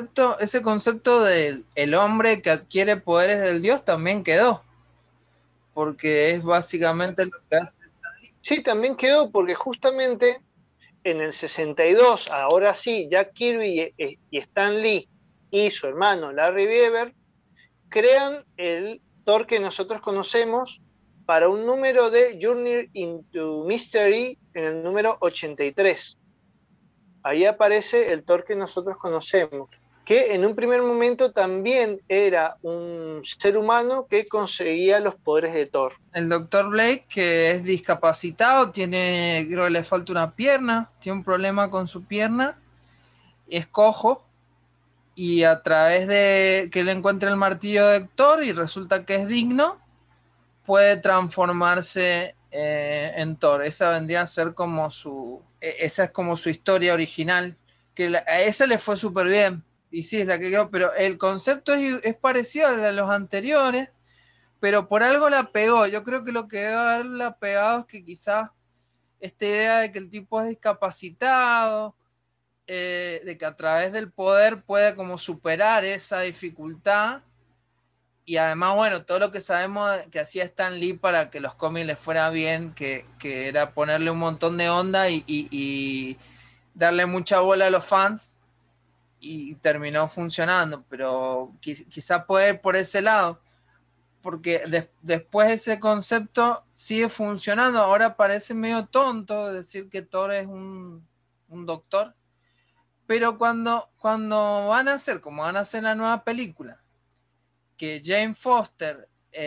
concepto del el hombre que adquiere poderes del dios también quedó. Porque es básicamente lo que hace. Sí, también quedó porque justamente en el 62, ahora sí, Jack Kirby y Stan Lee y su hermano Larry Bieber crean el Thor que nosotros conocemos para un número de Journey into Mystery en el número 83. Ahí aparece el Thor que nosotros conocemos, que en un primer momento también era un ser humano que conseguía los poderes de Thor. El Dr. Blake, que es discapacitado, creo que le falta una pierna, tiene un problema con su pierna, es cojo, y a través de que él encuentra el martillo de Thor y resulta que es digno, puede transformarse en Thor. Esa vendría a ser esa es como su historia original, que a esa le fue súper bien. Y sí, es la que quedó, pero el concepto es parecido al de los anteriores, pero por algo la pegó. Yo creo que lo que debe haberla pegado es que quizás esta idea de que el tipo es discapacitado, de que a través del poder puede como superar esa dificultad, y además, bueno, todo lo que sabemos que hacía Stan Lee para que los cómics les fuera bien, que era ponerle un montón de onda y darle mucha bola a los fans, y terminó funcionando, pero quizá puede ir por ese lado, porque después ese concepto sigue funcionando. Ahora parece medio tonto decir que Thor es un doctor, pero cuando van a hacer, como van a hacer en la nueva película, que Jane Foster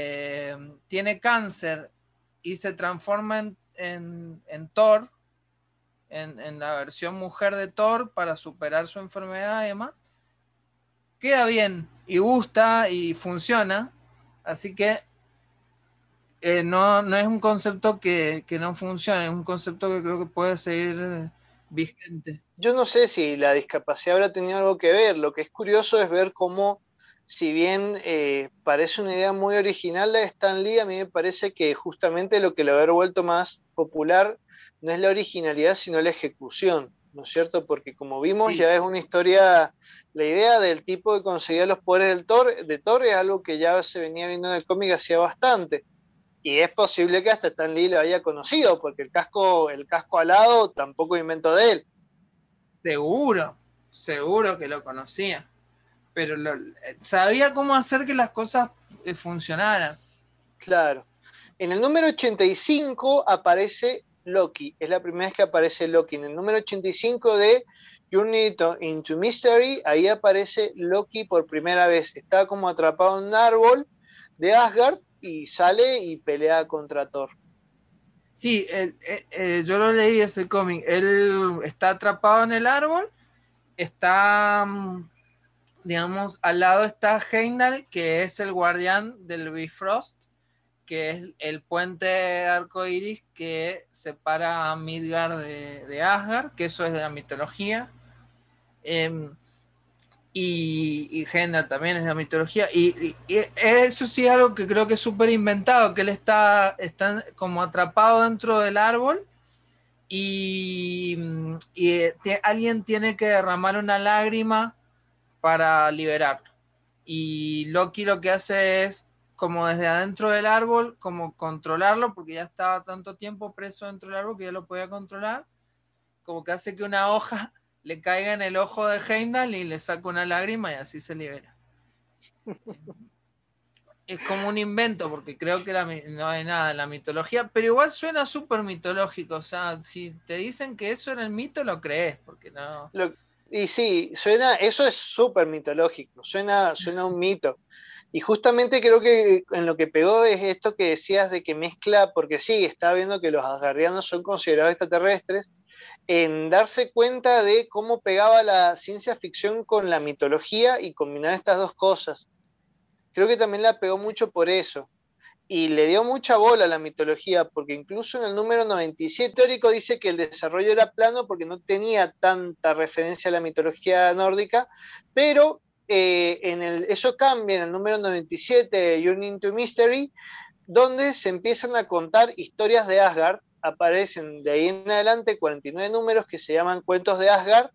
tiene cáncer y se transforma en Thor, en la versión mujer de Thor para superar su enfermedad y demás, queda bien y gusta y funciona, así que no es un concepto que no funcione, es un concepto que creo que puede seguir vigente. Yo no sé si la discapacidad habrá tenido algo que ver, lo que es curioso es ver cómo, si bien parece una idea muy original la de Stan Lee, a mí me parece que justamente lo que lo haber vuelto más popular no es la originalidad, sino la ejecución, ¿no es cierto? Porque como vimos, sí, ya es una historia, la idea del tipo que conseguía los poderes de Thor es algo que ya se venía viendo en el cómic hacía bastante. Y es posible que hasta Stan Lee lo haya conocido, porque el casco alado tampoco inventó de él. Seguro que lo conocía, pero sabía cómo hacer que las cosas funcionaran. Claro. En el número 85 aparece Loki, es la primera vez que aparece Loki. En el número 85 de Journey into Mystery, ahí aparece Loki por primera vez. Está como atrapado en un árbol de Asgard y sale y pelea contra Thor. Sí, yo lo leí ese cómic. Él está atrapado en el árbol, está, digamos, al lado está Heimdall, que es el guardián del Bifrost, que es el puente arcoíris que separa a Midgard de Asgard, que eso es de la mitología. Y Heimdall también es de la mitología. Y eso sí es algo que creo que es súper inventado, que él está como atrapado dentro del árbol y alguien tiene que derramar una lágrima para liberarlo. Y Loki lo que hace es, como desde adentro del árbol, como controlarlo, porque ya estaba tanto tiempo preso dentro del árbol que ya lo podía controlar, como que hace que una hoja le caiga en el ojo de Heimdall y le saca una lágrima y así se libera. Es como un invento, porque creo que no hay nada en la mitología, pero igual suena súper mitológico. O sea, si te dicen que eso era el mito, lo crees, porque no. Y sí, eso es súper mitológico, suena un mito. Y justamente creo que en lo que pegó es esto que decías de que mezcla, porque sí, estaba viendo que los asgardianos son considerados extraterrestres, en darse cuenta de cómo pegaba la ciencia ficción con la mitología y combinar estas dos cosas. Creo que también la pegó mucho por eso. Y le dio mucha bola a la mitología, porque incluso en el número 97 teórico dice que el desarrollo era plano porque no tenía tanta referencia a la mitología nórdica, pero eso cambia en el número 97, Journey into Mystery, donde se empiezan a contar historias de Asgard. Aparecen de ahí en adelante 49 números que se llaman Cuentos de Asgard,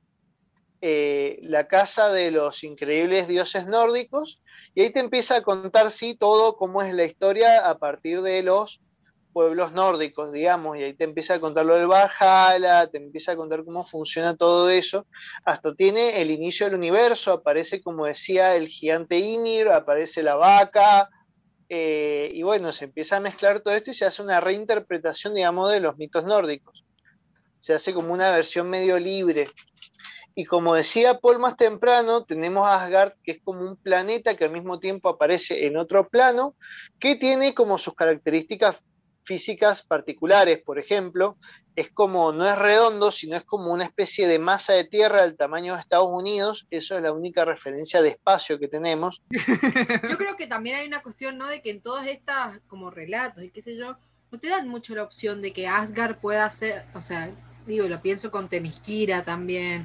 la casa de los increíbles dioses nórdicos, y ahí te empieza a contar, sí, todo cómo es la historia a partir de los pueblos nórdicos, digamos, y ahí te empieza a contar lo del Valhalla, te empieza a contar cómo funciona todo eso, hasta tiene el inicio del universo, aparece, como decía, el gigante Ymir, aparece la vaca, y bueno, se empieza a mezclar todo esto y se hace una reinterpretación, digamos, de los mitos nórdicos. Se hace como una versión medio libre. Y como decía Paul más temprano, tenemos Asgard, que es como un planeta que al mismo tiempo aparece en otro plano, que tiene como sus características físicas particulares. Por ejemplo, no es redondo, sino es como una especie de masa de tierra del tamaño de Estados Unidos. Eso es la única referencia de espacio que tenemos. Yo creo que también hay una cuestión, ¿no?, de que en todas estas como relatos y qué sé yo, no te dan mucho la opción de que Asgard pueda ser, o sea, digo, lo pienso con Themyscira también,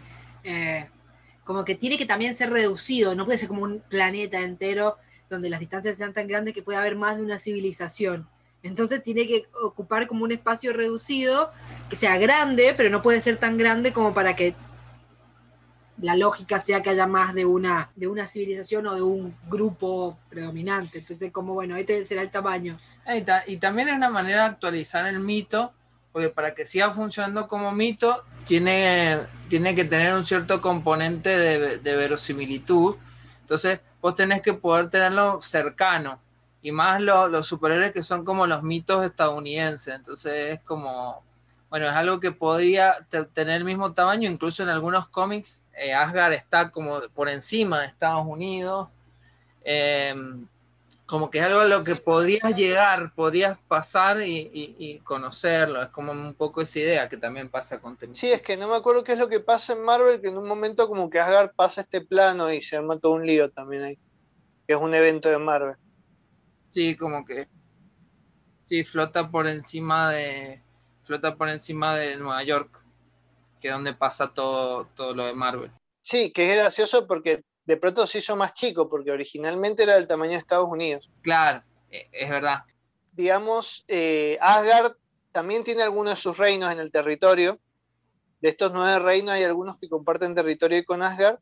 como que tiene que también ser reducido, no puede ser como un planeta entero donde las distancias sean tan grandes que pueda haber más de una civilización. Entonces tiene que ocupar como un espacio reducido, que sea grande, pero no puede ser tan grande como para que la lógica sea que haya más de una civilización o de un grupo predominante. Entonces, como bueno, este será el tamaño. Y también es una manera de actualizar el mito, porque para que siga funcionando como mito, tiene que tener un cierto componente de verosimilitud. Entonces, vos tenés que poder tenerlo cercano, y más los superhéroes que son como los mitos estadounidenses. Entonces, es como, bueno, es algo que podría tener el mismo tamaño, incluso en algunos cómics. Asgard está como por encima de Estados Unidos. Como que es algo a lo que podrías pasar y conocerlo. Es como un poco esa idea que también pasa con Sí, es que no me acuerdo qué es lo que pasa en Marvel, que en un momento como que Asgard pasa este plano y se arma todo un lío también ahí, que es un evento de Marvel. Sí, como que sí, flota por encima de Nueva York, que es donde pasa todo lo de Marvel. Sí, que es gracioso porque de pronto se hizo más chico, porque originalmente era del tamaño de Estados Unidos. Claro, es verdad. Digamos, Asgard también tiene algunos de sus reinos en el territorio. De estos 9 reinos hay algunos que comparten territorio con Asgard.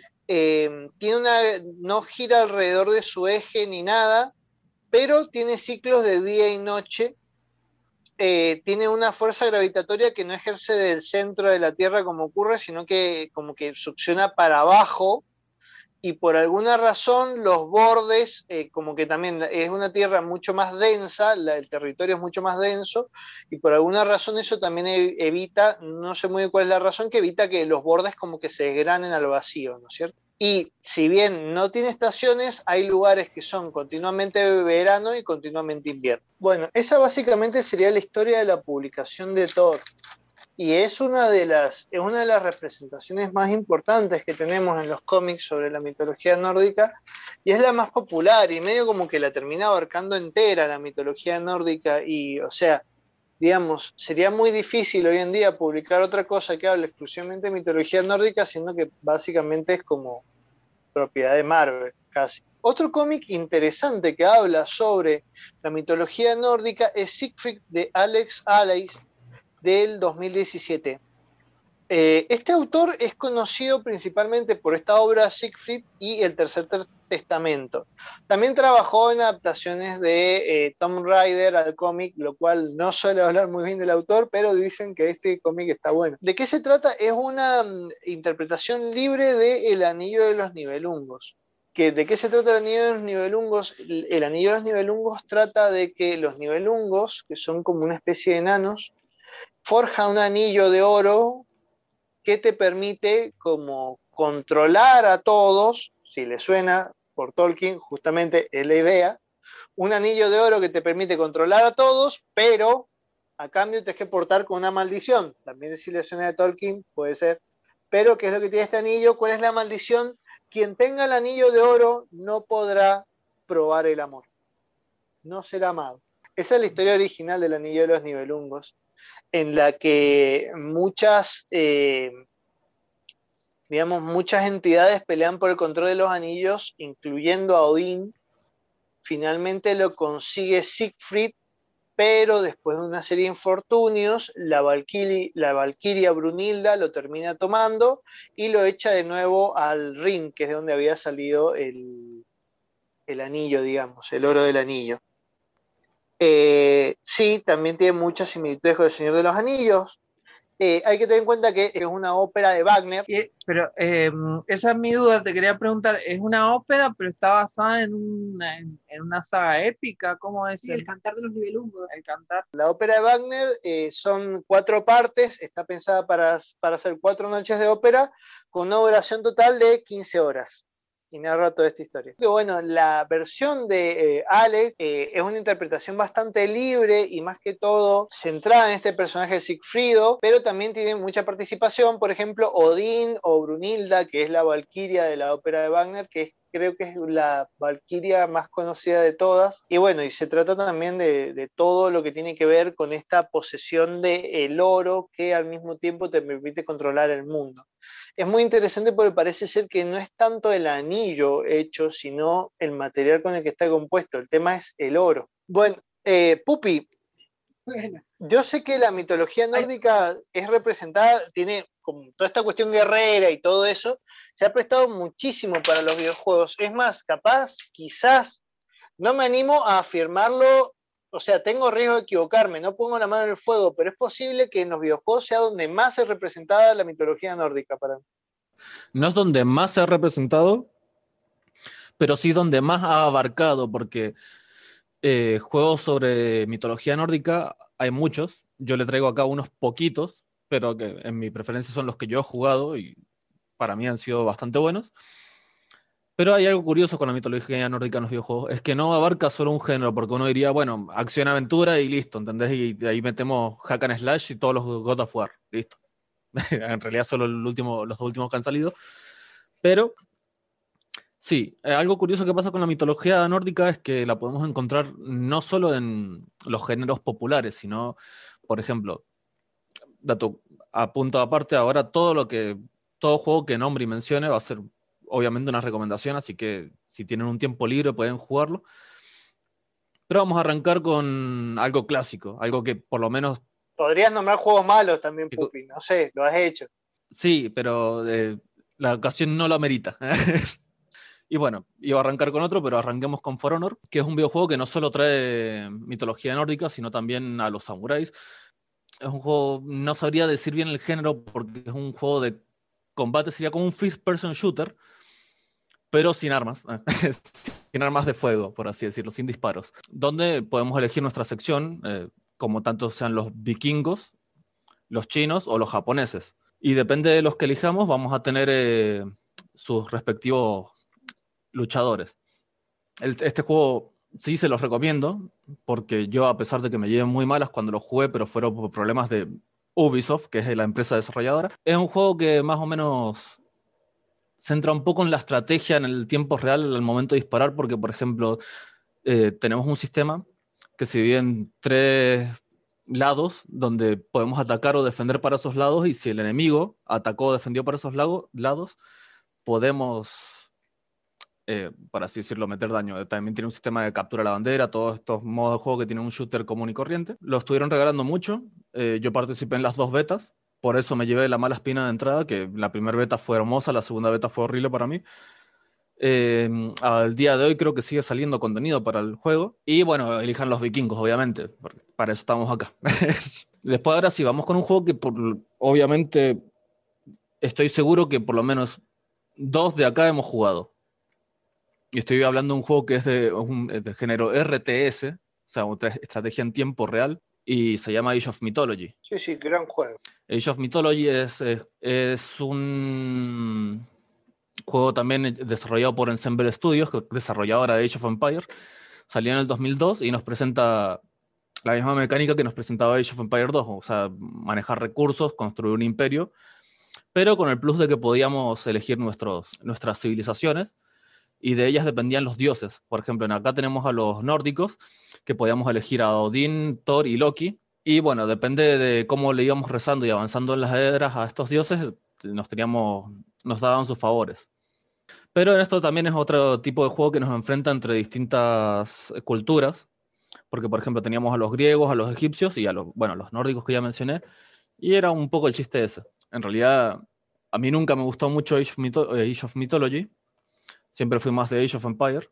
No gira alrededor de su eje ni nada, pero tiene ciclos de día y noche. Tiene una fuerza gravitatoria que no ejerce del centro de la Tierra como ocurre, sino que como que succiona para abajo, y por alguna razón los bordes, como que también es una Tierra mucho más densa, el territorio es mucho más denso, y por alguna razón eso también evita, no sé muy bien cuál es la razón, que evita que los bordes como que se desgranen al vacío, ¿no es cierto? Y si bien no tiene estaciones, hay lugares que son continuamente verano y continuamente invierno. Bueno, esa básicamente sería la historia de la publicación de Thor. Y es una de las representaciones más importantes que tenemos en los cómics sobre la mitología nórdica, y es la más popular, y medio como que la termina abarcando entera la mitología nórdica, y o sea, digamos, sería muy difícil hoy en día publicar otra cosa que hable exclusivamente de mitología nórdica, siendo que básicamente es como propiedad de Marvel, casi. Otro cómic interesante que habla sobre la mitología nórdica es Siegfried de Alex Haley del 2017. Este autor es conocido principalmente por esta obra Siegfried y El Tercer Testamento. También trabajó en adaptaciones de Tomb Raider al cómic, lo cual no suele hablar muy bien del autor, pero dicen que este cómic está bueno. ¿De qué se trata? Es una interpretación libre de El Anillo de los Nibelungos. ¿De qué se trata el Anillo de los Nibelungos? El Anillo de los Nibelungos trata de que los Nibelungos, que son como una especie de enanos, forjan un anillo de oro que te permite como controlar a todos, si le suena por Tolkien, justamente es la idea, un anillo de oro que te permite controlar a todos, pero a cambio tienes que portar con una maldición. También si le suena de Tolkien, puede ser. Pero, ¿qué es lo que tiene este anillo? ¿Cuál es la maldición? Quien tenga el anillo de oro no podrá probar el amor. No será amado. Esa es la historia original del Anillo de los Nibelungos, en la que muchas entidades pelean por el control de los anillos, incluyendo a Odín. Finalmente lo consigue Siegfried, pero después de una serie de infortunios, la valquiria Brunilda lo termina tomando y lo echa de nuevo al Rin, que es de donde había salido el anillo, digamos, el oro del anillo. Sí, también tiene muchas similitudes con El Señor de los Anillos. Hay que tener en cuenta que es una ópera de Wagner. Pero esa es mi duda, te quería preguntar, ¿es una ópera pero está basada en una saga épica? ¿Cómo es? Sí, el Cantar de los Nibelungos. El Cantar. La ópera de Wagner son 4 partes, está pensada para hacer 4 noches de ópera con una duración total de 15 horas. Y narra toda esta historia. Que bueno, la versión de Alex es una interpretación bastante libre y más que todo centrada en este personaje de Sigfrido, pero también tiene mucha participación, por ejemplo, Odín o Brunilda, que es la valquiria de la ópera de Wagner, creo que es la valquiria más conocida de todas. Y bueno, y se trata también de todo lo que tiene que ver con esta posesión del oro que al mismo tiempo te permite controlar el mundo. Es muy interesante porque parece ser que no es tanto el anillo hecho, sino el material con el que está compuesto. El tema es el oro. Bueno, Pupi, bueno, yo sé que la mitología nórdica es representada, tiene como toda esta cuestión guerrera y todo eso, se ha prestado muchísimo para los videojuegos. Es más, capaz, quizás, no me animo a afirmarlo. O sea, tengo riesgo de equivocarme, no pongo la mano en el fuego, pero es posible que en los videojuegos sea donde más se representada la mitología nórdica para mí. No es donde más se ha representado, pero sí donde más ha abarcado, porque juegos sobre mitología nórdica hay muchos. Yo le traigo acá unos poquitos, pero que en mi preferencia son los que yo he jugado y para mí han sido bastante buenos. Pero hay algo curioso con la mitología nórdica en los videojuegos, es que no abarca solo un género, porque uno diría, bueno, acción-aventura y listo, ¿entendés? Y ahí metemos hack and slash y todos los God of War, listo. En realidad solo los dos últimos que han salido. Pero sí, algo curioso que pasa con la mitología nórdica es que la podemos encontrar no solo en los géneros populares, sino, por ejemplo, dato a punto aparte, ahora todo juego que nombre y mencione va a ser obviamente una recomendación, así que si tienen un tiempo libre pueden jugarlo. Pero vamos a arrancar con algo clásico, algo que por lo menos... Podrías nombrar juegos malos también, Pupi, no sé, lo has hecho. Sí, pero la ocasión no lo amerita. Y bueno, iba a arrancar con otro, pero arranquemos con For Honor, que es un videojuego que no solo trae mitología nórdica, sino también a los samuráis. Es un juego, no sabría decir bien el género, porque es un juego de combate, sería como un first-person shooter, pero sin armas, sin armas de fuego, por así decirlo, sin disparos, donde podemos elegir nuestra sección, como tanto sean los vikingos, los chinos o los japoneses. Y depende de los que elijamos, vamos a tener sus respectivos luchadores. Este juego sí se los recomiendo, porque yo, a pesar de que me lleven muy malas cuando lo jugué, pero fueron por problemas de Ubisoft, que es la empresa desarrolladora, es un juego que más o menos centra un poco en la estrategia en el tiempo real al momento de disparar, porque, por ejemplo, tenemos un sistema que se divide en 3 lados, donde podemos atacar o defender para esos lados, y si el enemigo atacó o defendió para esos lados, podemos, por así decirlo, meter daño. También tiene un sistema de captura de la bandera, todos estos modos de juego que tienen un shooter común y corriente. Lo estuvieron regalando mucho, yo participé en las 2 betas, por eso me llevé la mala espina de entrada, que la primera beta fue hermosa, la segunda beta fue horrible para mí. Al día de hoy creo que sigue saliendo contenido para el juego. Y bueno, elijan los vikingos, obviamente, porque para eso estamos acá. Después, ahora sí, vamos con un juego que obviamente estoy seguro que por lo menos 2 de acá hemos jugado. Y estoy hablando de un juego que es de género RTS, o sea, otra estrategia en tiempo real, y se llama Age of Mythology. Sí, gran juego. Age of Mythology es un juego también desarrollado por Ensemble Studios, desarrolladora de Age of Empires. Salió en el 2002 y nos presenta la misma mecánica que nos presentaba Age of Empires 2, o sea, manejar recursos, construir un imperio, pero con el plus de que podíamos elegir nuestras civilizaciones, y de ellas dependían los dioses. Por ejemplo, acá tenemos a los nórdicos, que podíamos elegir a Odín, Thor y Loki, y bueno, depende de cómo le íbamos rezando y avanzando en las eras a estos dioses, nos daban sus favores. Pero en esto también es otro tipo de juego que nos enfrenta entre distintas culturas, porque por ejemplo teníamos a los griegos, a los egipcios y a los nórdicos que ya mencioné, y era un poco el chiste ese. En realidad, a mí nunca me gustó mucho Age of Mythology, siempre fui más de Age of Empire,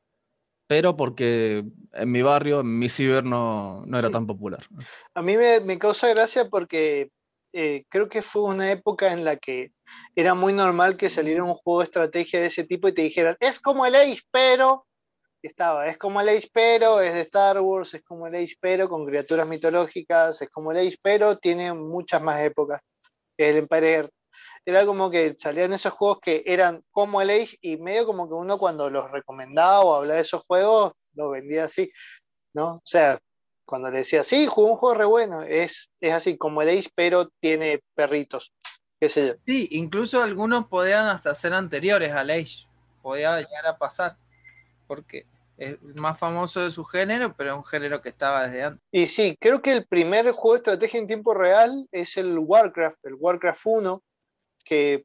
pero porque en mi barrio, en mi ciber, no era tan popular. A mí me causa gracia porque creo que fue una época en la que era muy normal que saliera un juego de estrategia de ese tipo y te dijeran, es como el Age, pero... es como el Age, pero es de Star Wars, es como el Age, pero con criaturas mitológicas, es como el Age, pero tiene muchas más épocas que el Empire. Era como que salían esos juegos que eran como el Age y medio como que uno cuando los recomendaba o hablaba de esos juegos, los vendía así, ¿no? O sea, cuando le decía, sí, jugué un juego re bueno, es así como el Age, pero tiene perritos, qué sé yo. Sí, incluso algunos podían hasta ser anteriores al Age, podía llegar a pasar, porque es más famoso de su género, pero es un género que estaba desde antes. Y sí, creo que el primer juego de estrategia en tiempo real es el Warcraft 1, que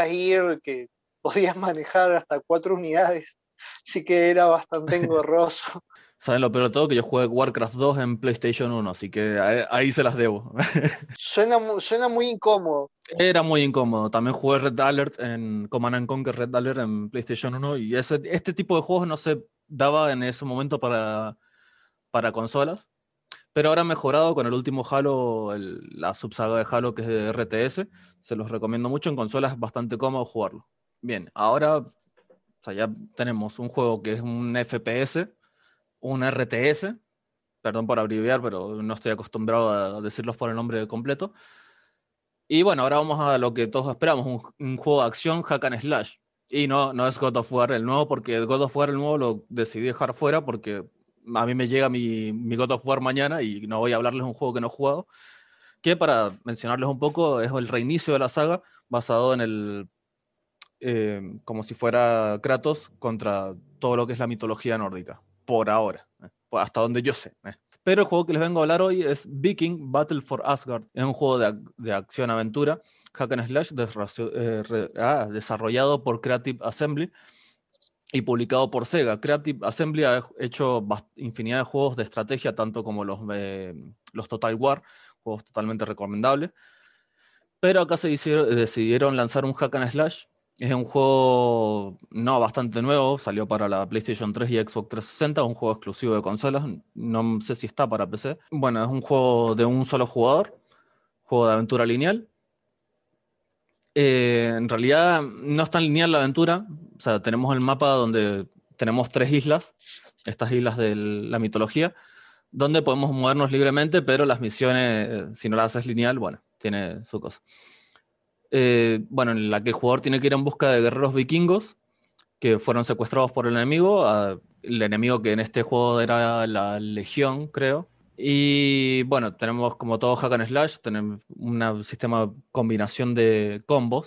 que podías manejar hasta 4 unidades, así que era bastante engorroso. ¿Saben lo peor de todo? Que yo jugué Warcraft 2 en PlayStation 1, así que ahí se las debo. Suena muy incómodo. Era muy incómodo. También jugué Red Alert en Command & Conquer Red Alert en PlayStation 1, y este tipo de juegos no se daba en ese momento para consolas, pero ahora ha mejorado con el último Halo, la subsaga de Halo que es de RTS. Se los recomiendo mucho, en consolas es bastante cómodo jugarlo. Bien, ahora ya tenemos un juego que es un FPS, un RTS, perdón por abreviar, pero no estoy acostumbrado a decirlos por el nombre completo. Y bueno, ahora vamos a lo que todos esperamos, un juego de acción hack and slash. Y no es God of War el nuevo, porque el God of War el nuevo lo decidí dejar fuera porque a mí me llega mi God of War mañana y no voy a hablarles de un juego que no he jugado, que para mencionarles un poco es el reinicio de la saga basado en como si fuera Kratos contra todo lo que es la mitología nórdica, por ahora, hasta donde yo sé. Pero el juego que les vengo a hablar hoy es Viking Battle for Asgard. Es un juego de acción-aventura, hack and slash, desarrollado por Creative Assembly y publicado por Sega. Creative Assembly ha hecho infinidad de juegos de estrategia, tanto como los Total War, juegos totalmente recomendables. Pero acá decidieron lanzar un hack and slash. Es un juego bastante nuevo, salió para la PlayStation 3 y Xbox 360, un juego exclusivo de consolas, no sé si está para PC. Bueno, es un juego de un solo jugador, juego de aventura lineal. En realidad no es tan lineal la aventura, o sea, tenemos el mapa donde tenemos 3 islas, estas islas de la mitología, donde podemos movernos libremente, pero las misiones, si no las haces lineal, bueno, tiene su cosa. En la que el jugador tiene que ir en busca de guerreros vikingos que fueron secuestrados por el enemigo que en este juego era la Legión, creo. Y bueno, tenemos como todo hack and slash, tenemos un sistema de combinación de combos.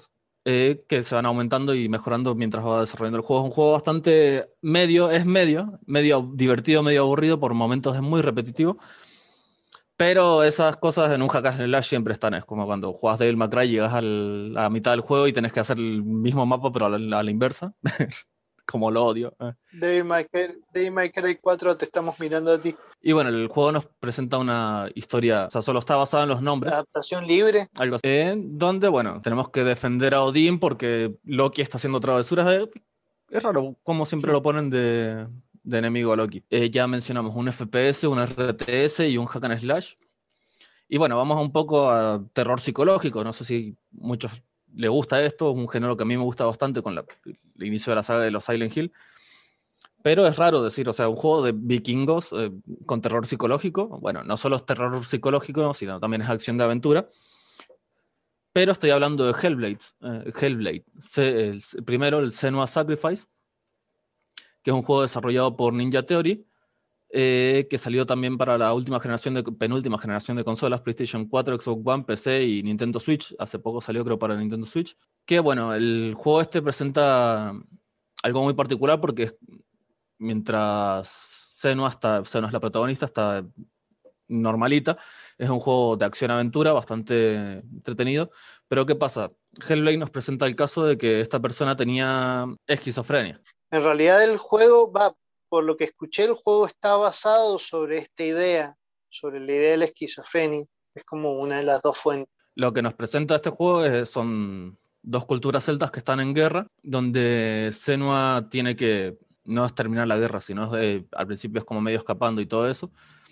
que se van aumentando y mejorando mientras va desarrollando el juego. Es un juego bastante medio divertido, medio aburrido, por momentos es muy repetitivo, pero esas cosas en un hack and slash siempre están. Es como cuando juegas Devil May Cry, llegas a la mitad del juego y tenés que hacer el mismo mapa, pero a la inversa. Como lo odio. Devil May Cry 4, te estamos mirando a ti. Y bueno, el juego nos presenta una historia, o sea, solo está basada en los nombres. Adaptación libre. Algo así. Donde, bueno, tenemos que defender a Odín porque Loki está haciendo travesuras. Es raro cómo siempre lo ponen de enemigo a Loki. Ya mencionamos un FPS, un RTS y un hack and slash. Y bueno, vamos un poco a terror psicológico. No sé si muchos les gusta esto, es un género que a mí me gusta bastante con el inicio de la saga de los Silent Hill. Pero es raro decir, o sea, un juego de vikingos con terror psicológico. Bueno, no solo es terror psicológico, sino también es acción de aventura. Pero estoy hablando de Hellblade. Primero, el Senua's Sacrifice, que es un juego desarrollado por Ninja Theory, que salió también para la penúltima generación de consolas, PlayStation 4, Xbox One, PC y Nintendo Switch. Hace poco salió, creo, para Nintendo Switch. Que bueno, el juego presenta algo muy particular porque mientras Senua es la protagonista, está normalita, es un juego de acción-aventura bastante entretenido. Pero ¿qué pasa? Hellblade nos presenta el caso de que esta persona tenía esquizofrenia. En realidad el juego por lo que escuché, el juego está basado sobre esta idea, sobre la idea de la esquizofrenia. Es como una de las dos fuentes. Lo que nos presenta este juego son dos culturas celtas que están en guerra, donde Senua tiene que, no es terminar la guerra, sino al principio es como medio escapando y todo eso.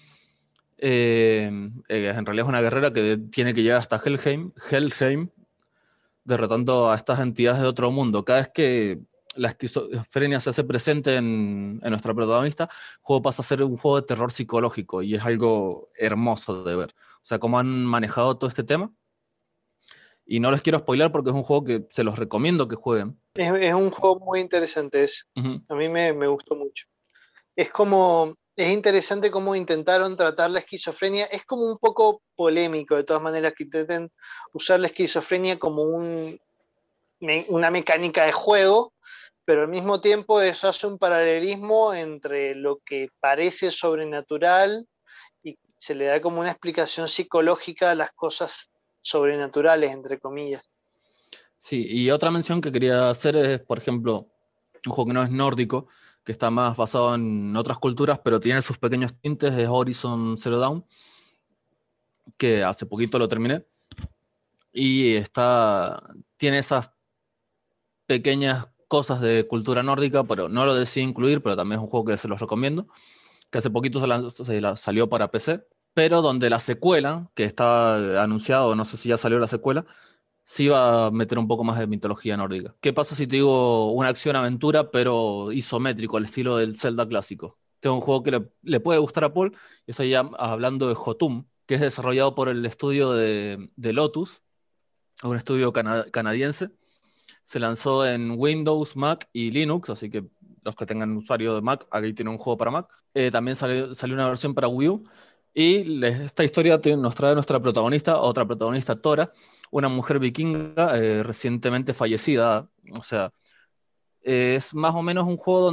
En realidad es una guerrera que tiene que llegar hasta Helheim, derrotando a estas entidades de otro mundo. Cada vez que la esquizofrenia se hace presente en nuestra protagonista, el juego pasa a ser un juego de terror psicológico y es algo hermoso de ver. O sea, cómo han manejado todo este tema. Y no les quiero spoiler porque es un juego que se los recomiendo que jueguen. Es un juego muy interesante ese. A mí me gustó mucho. Es interesante cómo intentaron tratar la esquizofrenia. Es como un poco polémico, de todas maneras, que intenten usar la esquizofrenia como una mecánica de juego, pero al mismo tiempo eso hace un paralelismo entre lo que parece sobrenatural y se le da como una explicación psicológica a las cosas sobrenaturales, entre comillas. Sí, y otra mención que quería hacer es, por ejemplo, un juego que no es nórdico, que está más basado en otras culturas, pero tiene sus pequeños tintes, es Horizon Zero Dawn, que hace poquito lo terminé, y tiene esas pequeñas cosas de cultura nórdica, pero no lo decidí incluir, pero también es un juego que se los recomiendo, que hace poquito salió para PC, pero donde la secuela, que está anunciado, no sé si ya salió la secuela, sí va a meter un poco más de mitología nórdica. ¿Qué pasa si te digo una acción-aventura, pero isométrico, al estilo del Zelda clásico? Tengo un juego que le puede gustar a Paul, y estoy ya hablando de Jotun, que es desarrollado por el estudio de Lotus, un estudio canadiense. Se lanzó en Windows, Mac y Linux, así que los que tengan usuario de Mac, aquí tiene un juego para Mac. También salió una versión para Wii U. Y esta historia nos trae nuestra protagonista, otra protagonista, Tora, una mujer vikinga recientemente fallecida. O sea, es más o menos un juego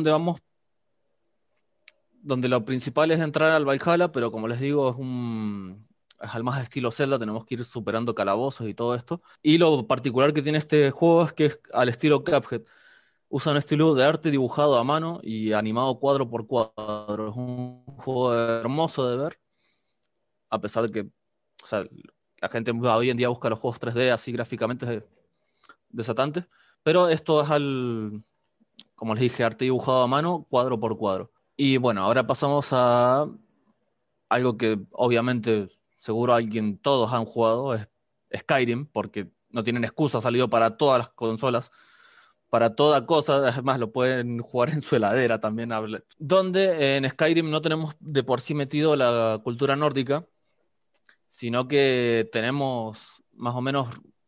donde lo principal es entrar al Valhalla, pero como les digo, es al más estilo Zelda, tenemos que ir superando calabozos y todo esto. Y lo particular que tiene este juego es que es al estilo Cuphead. Usa un estilo de arte dibujado a mano y animado cuadro por cuadro. Es un juego hermoso de ver, a pesar de que, o sea, la gente hoy en día busca los juegos 3D así gráficamente desatantes, pero esto es como les dije, arte dibujado a mano, cuadro por cuadro. Y bueno, ahora pasamos a algo que obviamente seguro todos han jugado, es Skyrim, porque no tienen excusa, ha salido para todas las consolas, para toda cosa, además lo pueden jugar en su heladera también. Donde en Skyrim no tenemos de por sí metido la cultura nórdica, sino que tenemos más o menos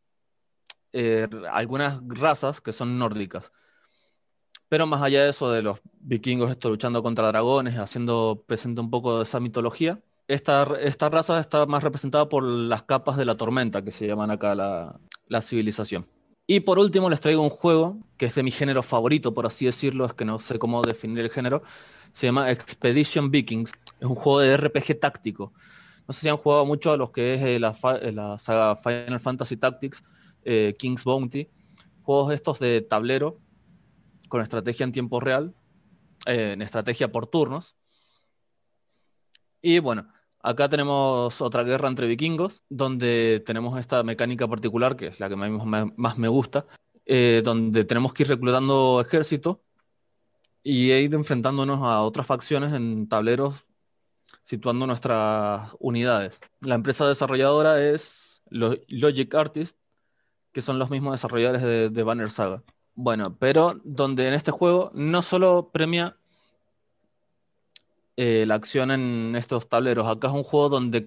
algunas razas que son nórdicas. Pero más allá de eso, de los vikingos luchando contra dragones, haciendo presente un poco de esa mitología, esta raza está más representada por las capas de la tormenta, que se llaman acá la civilización. Y por último les traigo un juego que es de mi género favorito, por así decirlo, es que no sé cómo definir el género. Se llama Expedition Vikings. Es un juego de RPG táctico. No sé si han jugado mucho a los que es la saga Final Fantasy Tactics, King's Bounty. Juegos estos de tablero con estrategia en tiempo real, en estrategia por turnos. Y bueno, acá tenemos otra guerra entre vikingos, donde tenemos esta mecánica particular, que es la que más me gusta, donde tenemos que ir reclutando ejército y ir enfrentándonos a otras facciones en tableros, situando nuestras unidades. La empresa desarrolladora es Logic Artists, que son los mismos desarrolladores de Banner Saga. Bueno, pero donde en este juego no solo premia la acción en estos tableros, acá es un juego donde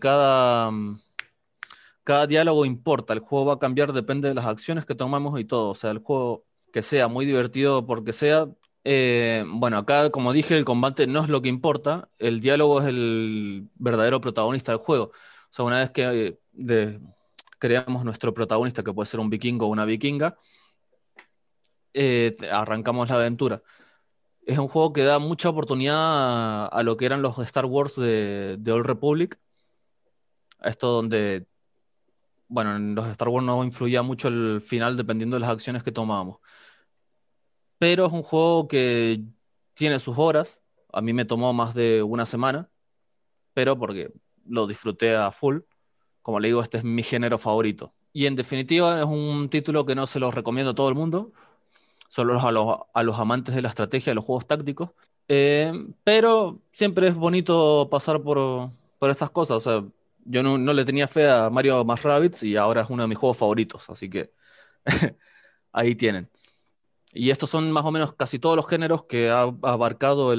cada diálogo importa, el juego va a cambiar, depende de las acciones que tomamos y todo, o sea, el juego que sea muy divertido porque sea, bueno, acá como dije, el combate no es lo que importa, el diálogo es el verdadero protagonista del juego, o sea, una vez que creamos nuestro protagonista, que puede ser un vikingo o una vikinga, arrancamos la aventura. Es un juego que da mucha oportunidad a lo que eran los Star Wars de Old Republic. Esto donde, bueno, en los Star Wars no influía mucho el final dependiendo de las acciones que tomábamos. Pero es un juego que tiene sus horas. A mí me tomó más de una semana, pero porque lo disfruté a full. Como le digo, este es mi género favorito. Y en definitiva es un título que no se lo recomiendo a todo el mundo, solo a los amantes de la estrategia, de los juegos tácticos. Pero siempre es bonito pasar por estas cosas. O sea, yo no le tenía fe a Mario más Rabbids y ahora es uno de mis juegos favoritos. Así que ahí tienen. Y estos son más o menos casi todos los géneros que ha abarcado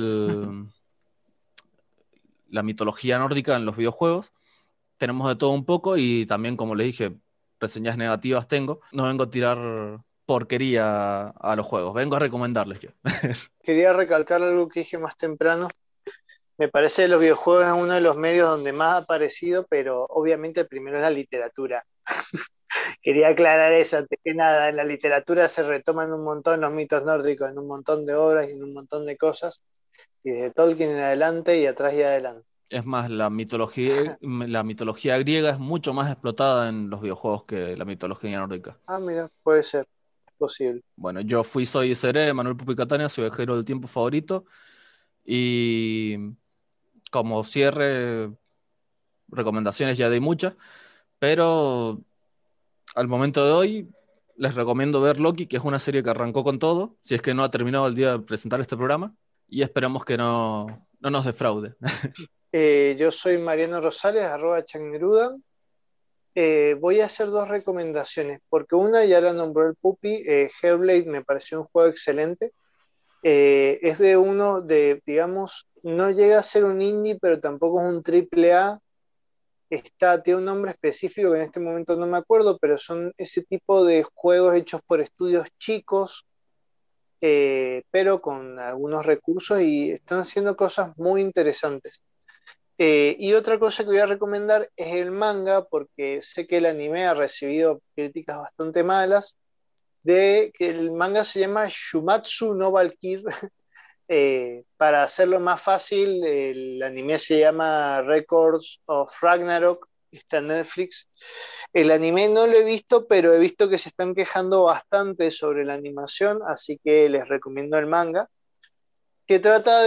la mitología nórdica en los videojuegos. Tenemos de todo un poco y también, como les dije, reseñas negativas tengo. No vengo a tirar porquería a los juegos, vengo a recomendarles yo. Quería recalcar algo que dije más temprano. Me parece que los videojuegos es uno de los medios donde más ha aparecido, pero obviamente el primero es la literatura. Quería aclarar eso, antes que nada, en la literatura se retoman un montón los mitos nórdicos, en un montón de obras y en un montón de cosas, y desde Tolkien en adelante y atrás y adelante. Es más, la mitología griega es mucho más explotada en los videojuegos que la mitología nórdica. Ah, mira, puede ser, es posible. Bueno, soy y seré Manuel Pupi Catania, soy viajero del tiempo favorito, y como cierre, recomendaciones ya de muchas, pero al momento de hoy les recomiendo ver Loki, que es una serie que arrancó con todo, si es que no ha terminado el día de presentar este programa, y esperemos que no nos defraude. Yo soy Mariano Rosales, @Chagneruda. Voy a hacer dos recomendaciones, porque una ya la nombró el Pupi. Hellblade me pareció un juego excelente. Es de uno de, digamos, no llega a ser un indie, pero tampoco es un triple A. Tiene un nombre específico que en este momento no me acuerdo, pero son ese tipo de juegos hechos por estudios chicos, pero con algunos recursos y están haciendo cosas muy interesantes. Y otra cosa que voy a recomendar es el manga, porque sé que el anime ha recibido críticas bastante malas, de que el manga se llama Shumatsu no Valkyrie. Para hacerlo más fácil, el anime se llama Records of Ragnarok, está en Netflix. El anime no lo he visto, pero he visto que se están quejando bastante sobre la animación, así que les recomiendo el manga, que trata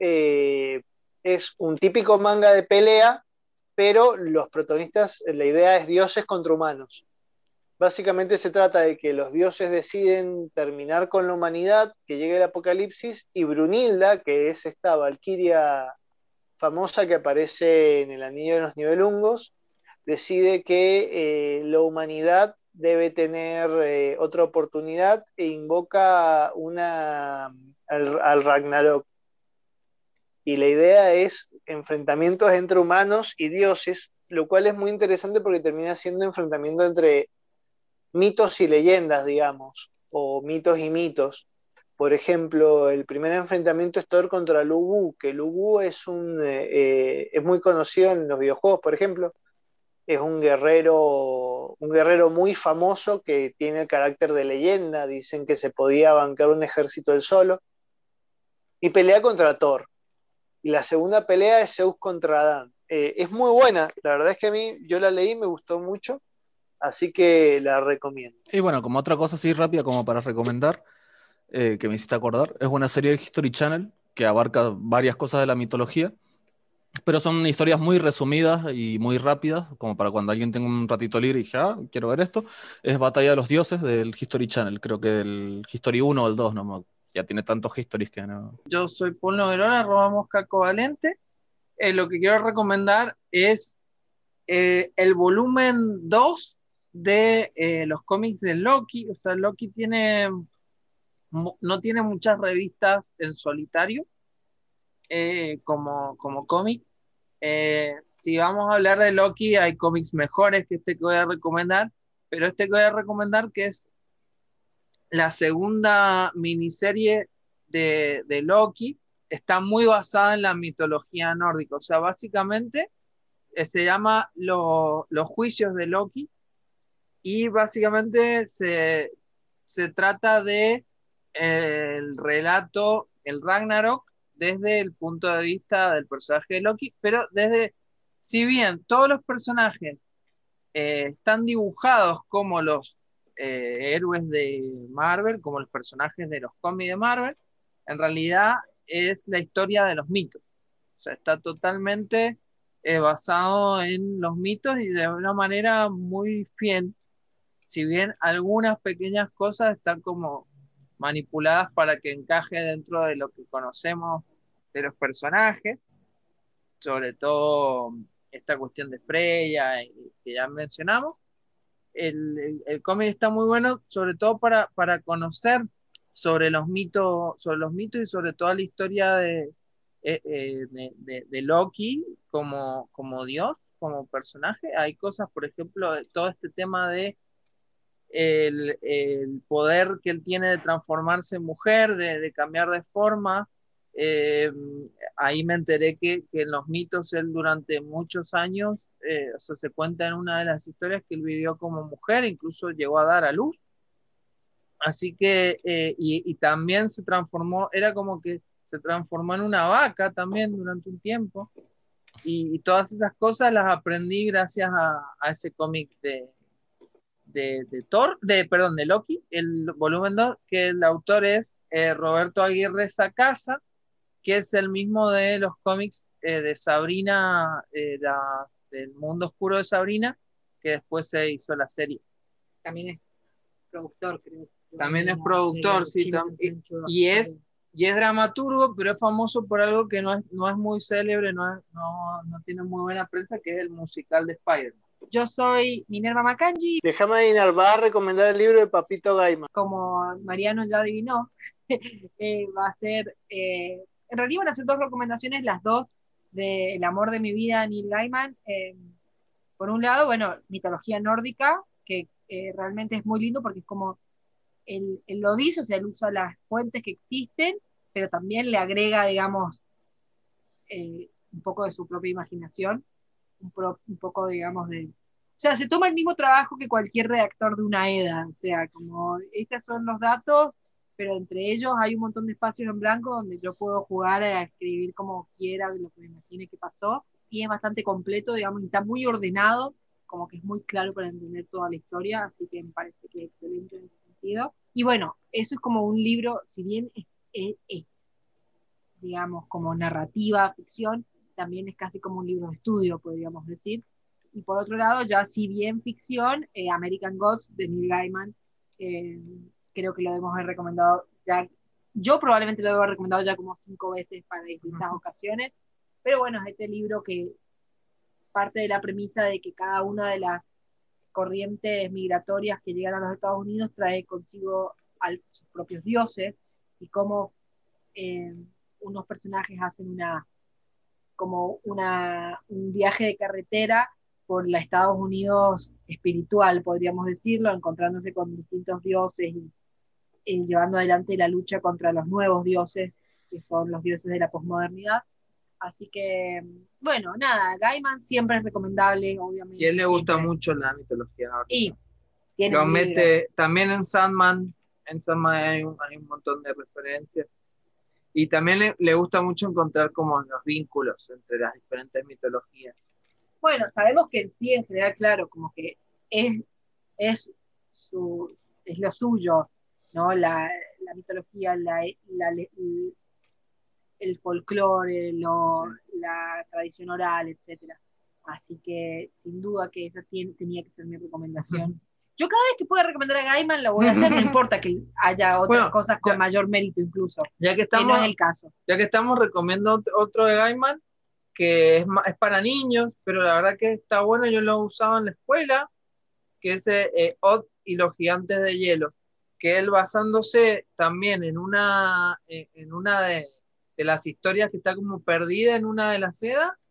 es un típico manga de pelea, pero los protagonistas, la idea es dioses contra humanos. Básicamente se trata de que los dioses deciden terminar con la humanidad, que llegue el apocalipsis, y Brunilda, que es esta valquiria famosa que aparece en el Anillo de los Nibelungos, decide que la humanidad debe tener otra oportunidad e invoca al Ragnarok. Y la idea es enfrentamientos entre humanos y dioses, lo cual es muy interesante porque termina siendo enfrentamiento entre mitos y leyendas, digamos, o mitos y mitos. Por ejemplo, el primer enfrentamiento es Thor contra Lubu, que Lubu es muy conocido en los videojuegos, por ejemplo, es un guerrero muy famoso que tiene el carácter de leyenda, dicen que se podía bancar un ejército él solo, y pelea contra Thor. Y la segunda pelea es Zeus contra Adán. Es muy buena, la verdad es que a mí, yo la leí, me gustó mucho, así que la recomiendo. Y bueno, como otra cosa así rápida como para recomendar, que me hiciste acordar, es una serie del History Channel que abarca varias cosas de la mitología, pero son historias muy resumidas y muy rápidas, como para cuando alguien tenga un ratito libre y dije, quiero ver esto. Es Batalla de los Dioses del History Channel, creo que del History 1 o el 2, no, ya tiene tantos histories que no. Yo soy Paul Noverón, @mosca covalente. Lo que quiero recomendar es el volumen 2 de los cómics de Loki. O sea, Loki no tiene muchas revistas en solitario como cómic. Si vamos a hablar de Loki, hay cómics mejores que este que voy a recomendar, pero este que voy a recomendar, que es la segunda miniserie de Loki, está muy basada en la mitología nórdica. O sea, básicamente se llama Los Juicios de Loki, y básicamente se trata de el relato, el Ragnarok, desde el punto de vista del personaje de Loki, pero si bien todos los personajes están dibujados como los héroes de Marvel, como los personajes de los cómics de Marvel, en realidad es la historia de los mitos. O sea, está totalmente basado en los mitos y de una manera muy fiel, si bien algunas pequeñas cosas están como manipuladas para que encaje dentro de lo que conocemos de los personajes, sobre todo esta cuestión de Freya que ya mencionamos. El cómic está muy bueno, sobre todo para conocer sobre los mitos y sobre toda la historia de Loki como dios, como personaje. Hay cosas, por ejemplo, todo este tema de el poder que él tiene de transformarse en mujer, de cambiar de forma. Ahí me enteré que en los mitos él durante muchos años, o sea, se cuenta en una de las historias que él vivió como mujer, incluso llegó a dar a luz. Así que, y también se transformó, era como que se transformó en una vaca también durante un tiempo. Y todas esas cosas las aprendí gracias a ese cómic de Loki, el volumen 2, que el autor es Roberto Aguirre Sacasa, que es el mismo de los cómics de Sabrina, del mundo oscuro de Sabrina, que después se hizo la serie. También es productor, creo. También es productor, sí, y es dramaturgo, pero es famoso por algo que no es muy célebre, no tiene muy buena prensa, que es el musical de Spider-Man. Yo soy Minerva Macangi. Déjame adivinar, vas a recomendar el libro de Papito Gaiman. Como Mariano ya adivinó, va a ser, en realidad van a ser dos recomendaciones, las dos de El amor de mi vida, Neil Gaiman. Por un lado, bueno, mitología nórdica, que realmente es muy lindo porque es como él lo dice, o sea, él usa las fuentes que existen, pero también le agrega, digamos, un poco de su propia imaginación, un poco, digamos, o sea, se toma el mismo trabajo que cualquier redactor de una EDA, o sea, como estos son los datos, pero entre ellos hay un montón de espacios en blanco donde yo puedo jugar a escribir como quiera, lo que me imagine que pasó, y es bastante completo, digamos, y está muy ordenado, como que es muy claro para entender toda la historia, así que me parece que es excelente en ese sentido. Y bueno, eso es como un libro, si bien es digamos, como narrativa, ficción, también es casi como un libro de estudio, podríamos decir. Y por otro lado, ya si bien ficción, American Gods de Neil Gaiman, creo que lo hemos recomendado ya, yo probablemente lo he recomendado ya como 5 veces para distintas ocasiones, pero bueno, es este libro que parte de la premisa de que cada una de las corrientes migratorias que llegan a los Estados Unidos trae consigo a sus propios dioses, y cómo unos personajes hacen un viaje de carretera por la Estados Unidos espiritual, podríamos decirlo, encontrándose con distintos dioses y llevando adelante la lucha contra los nuevos dioses, que son los dioses de la posmodernidad. Así que, bueno, nada, Gaiman siempre es recomendable, obviamente. Y a él le gusta siempre. mucho la mitología nórdica. Y tiene Lo un libro. mete también en Sandman. En Sandman hay un montón de referencias. Y también le gusta mucho encontrar como los vínculos entre las diferentes mitologías. Bueno, sabemos que en sí, en general, claro, como que es lo suyo, ¿no? La mitología, el folclore, la tradición oral, etcétera. Así que sin duda que esa tenía que ser mi recomendación. Yo cada vez que pueda recomendar a Gaiman lo voy a hacer, no importa que haya otras cosas con mayor mérito incluso, ya que estamos, no es el caso. Ya que estamos recomendando otro de Gaiman, que es para niños, pero la verdad que está bueno, yo lo usaba en la escuela, que es Odd y los gigantes de hielo, que él basándose también en una de las historias que está como perdida en una de las edas,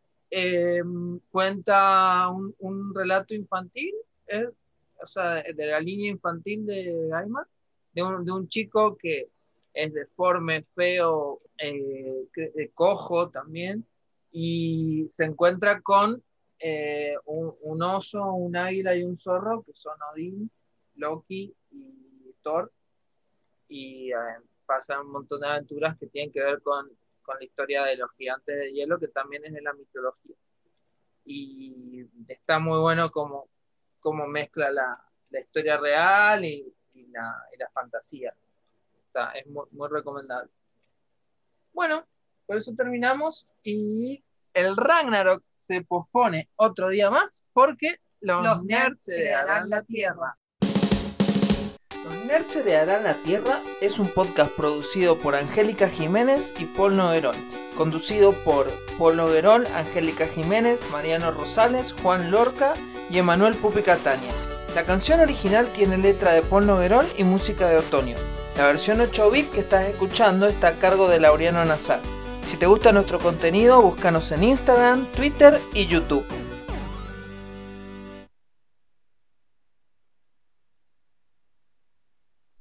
cuenta un relato infantil, o sea, de la línea infantil de Gaiman, de un chico que es deforme, feo, cojo también, y se encuentra con un oso, un águila y un zorro, que son Odín, Loki y Thor, y pasan un montón de aventuras que tienen que ver con la historia de los gigantes de hielo, que también es de la mitología. Y está muy bueno como mezcla la historia real y la fantasía. Es muy, muy recomendable. Bueno, por eso terminamos y el Ragnarok se pospone otro día más porque los nerds se harán la tierra. Los nerds se harán la tierra es un podcast producido por Angélica Jiménez y Paul Noguerol, conducido por Paul Noguerol, Angélica Jiménez, Mariano Rosales, Juan Lorca y Emanuel Pupi Catania. La canción original tiene letra de Paul Noguerol y música de Otonio. La versión 8-bit que estás escuchando está a cargo de Laureano Nazar. Si te gusta nuestro contenido, búscanos en Instagram, Twitter y YouTube.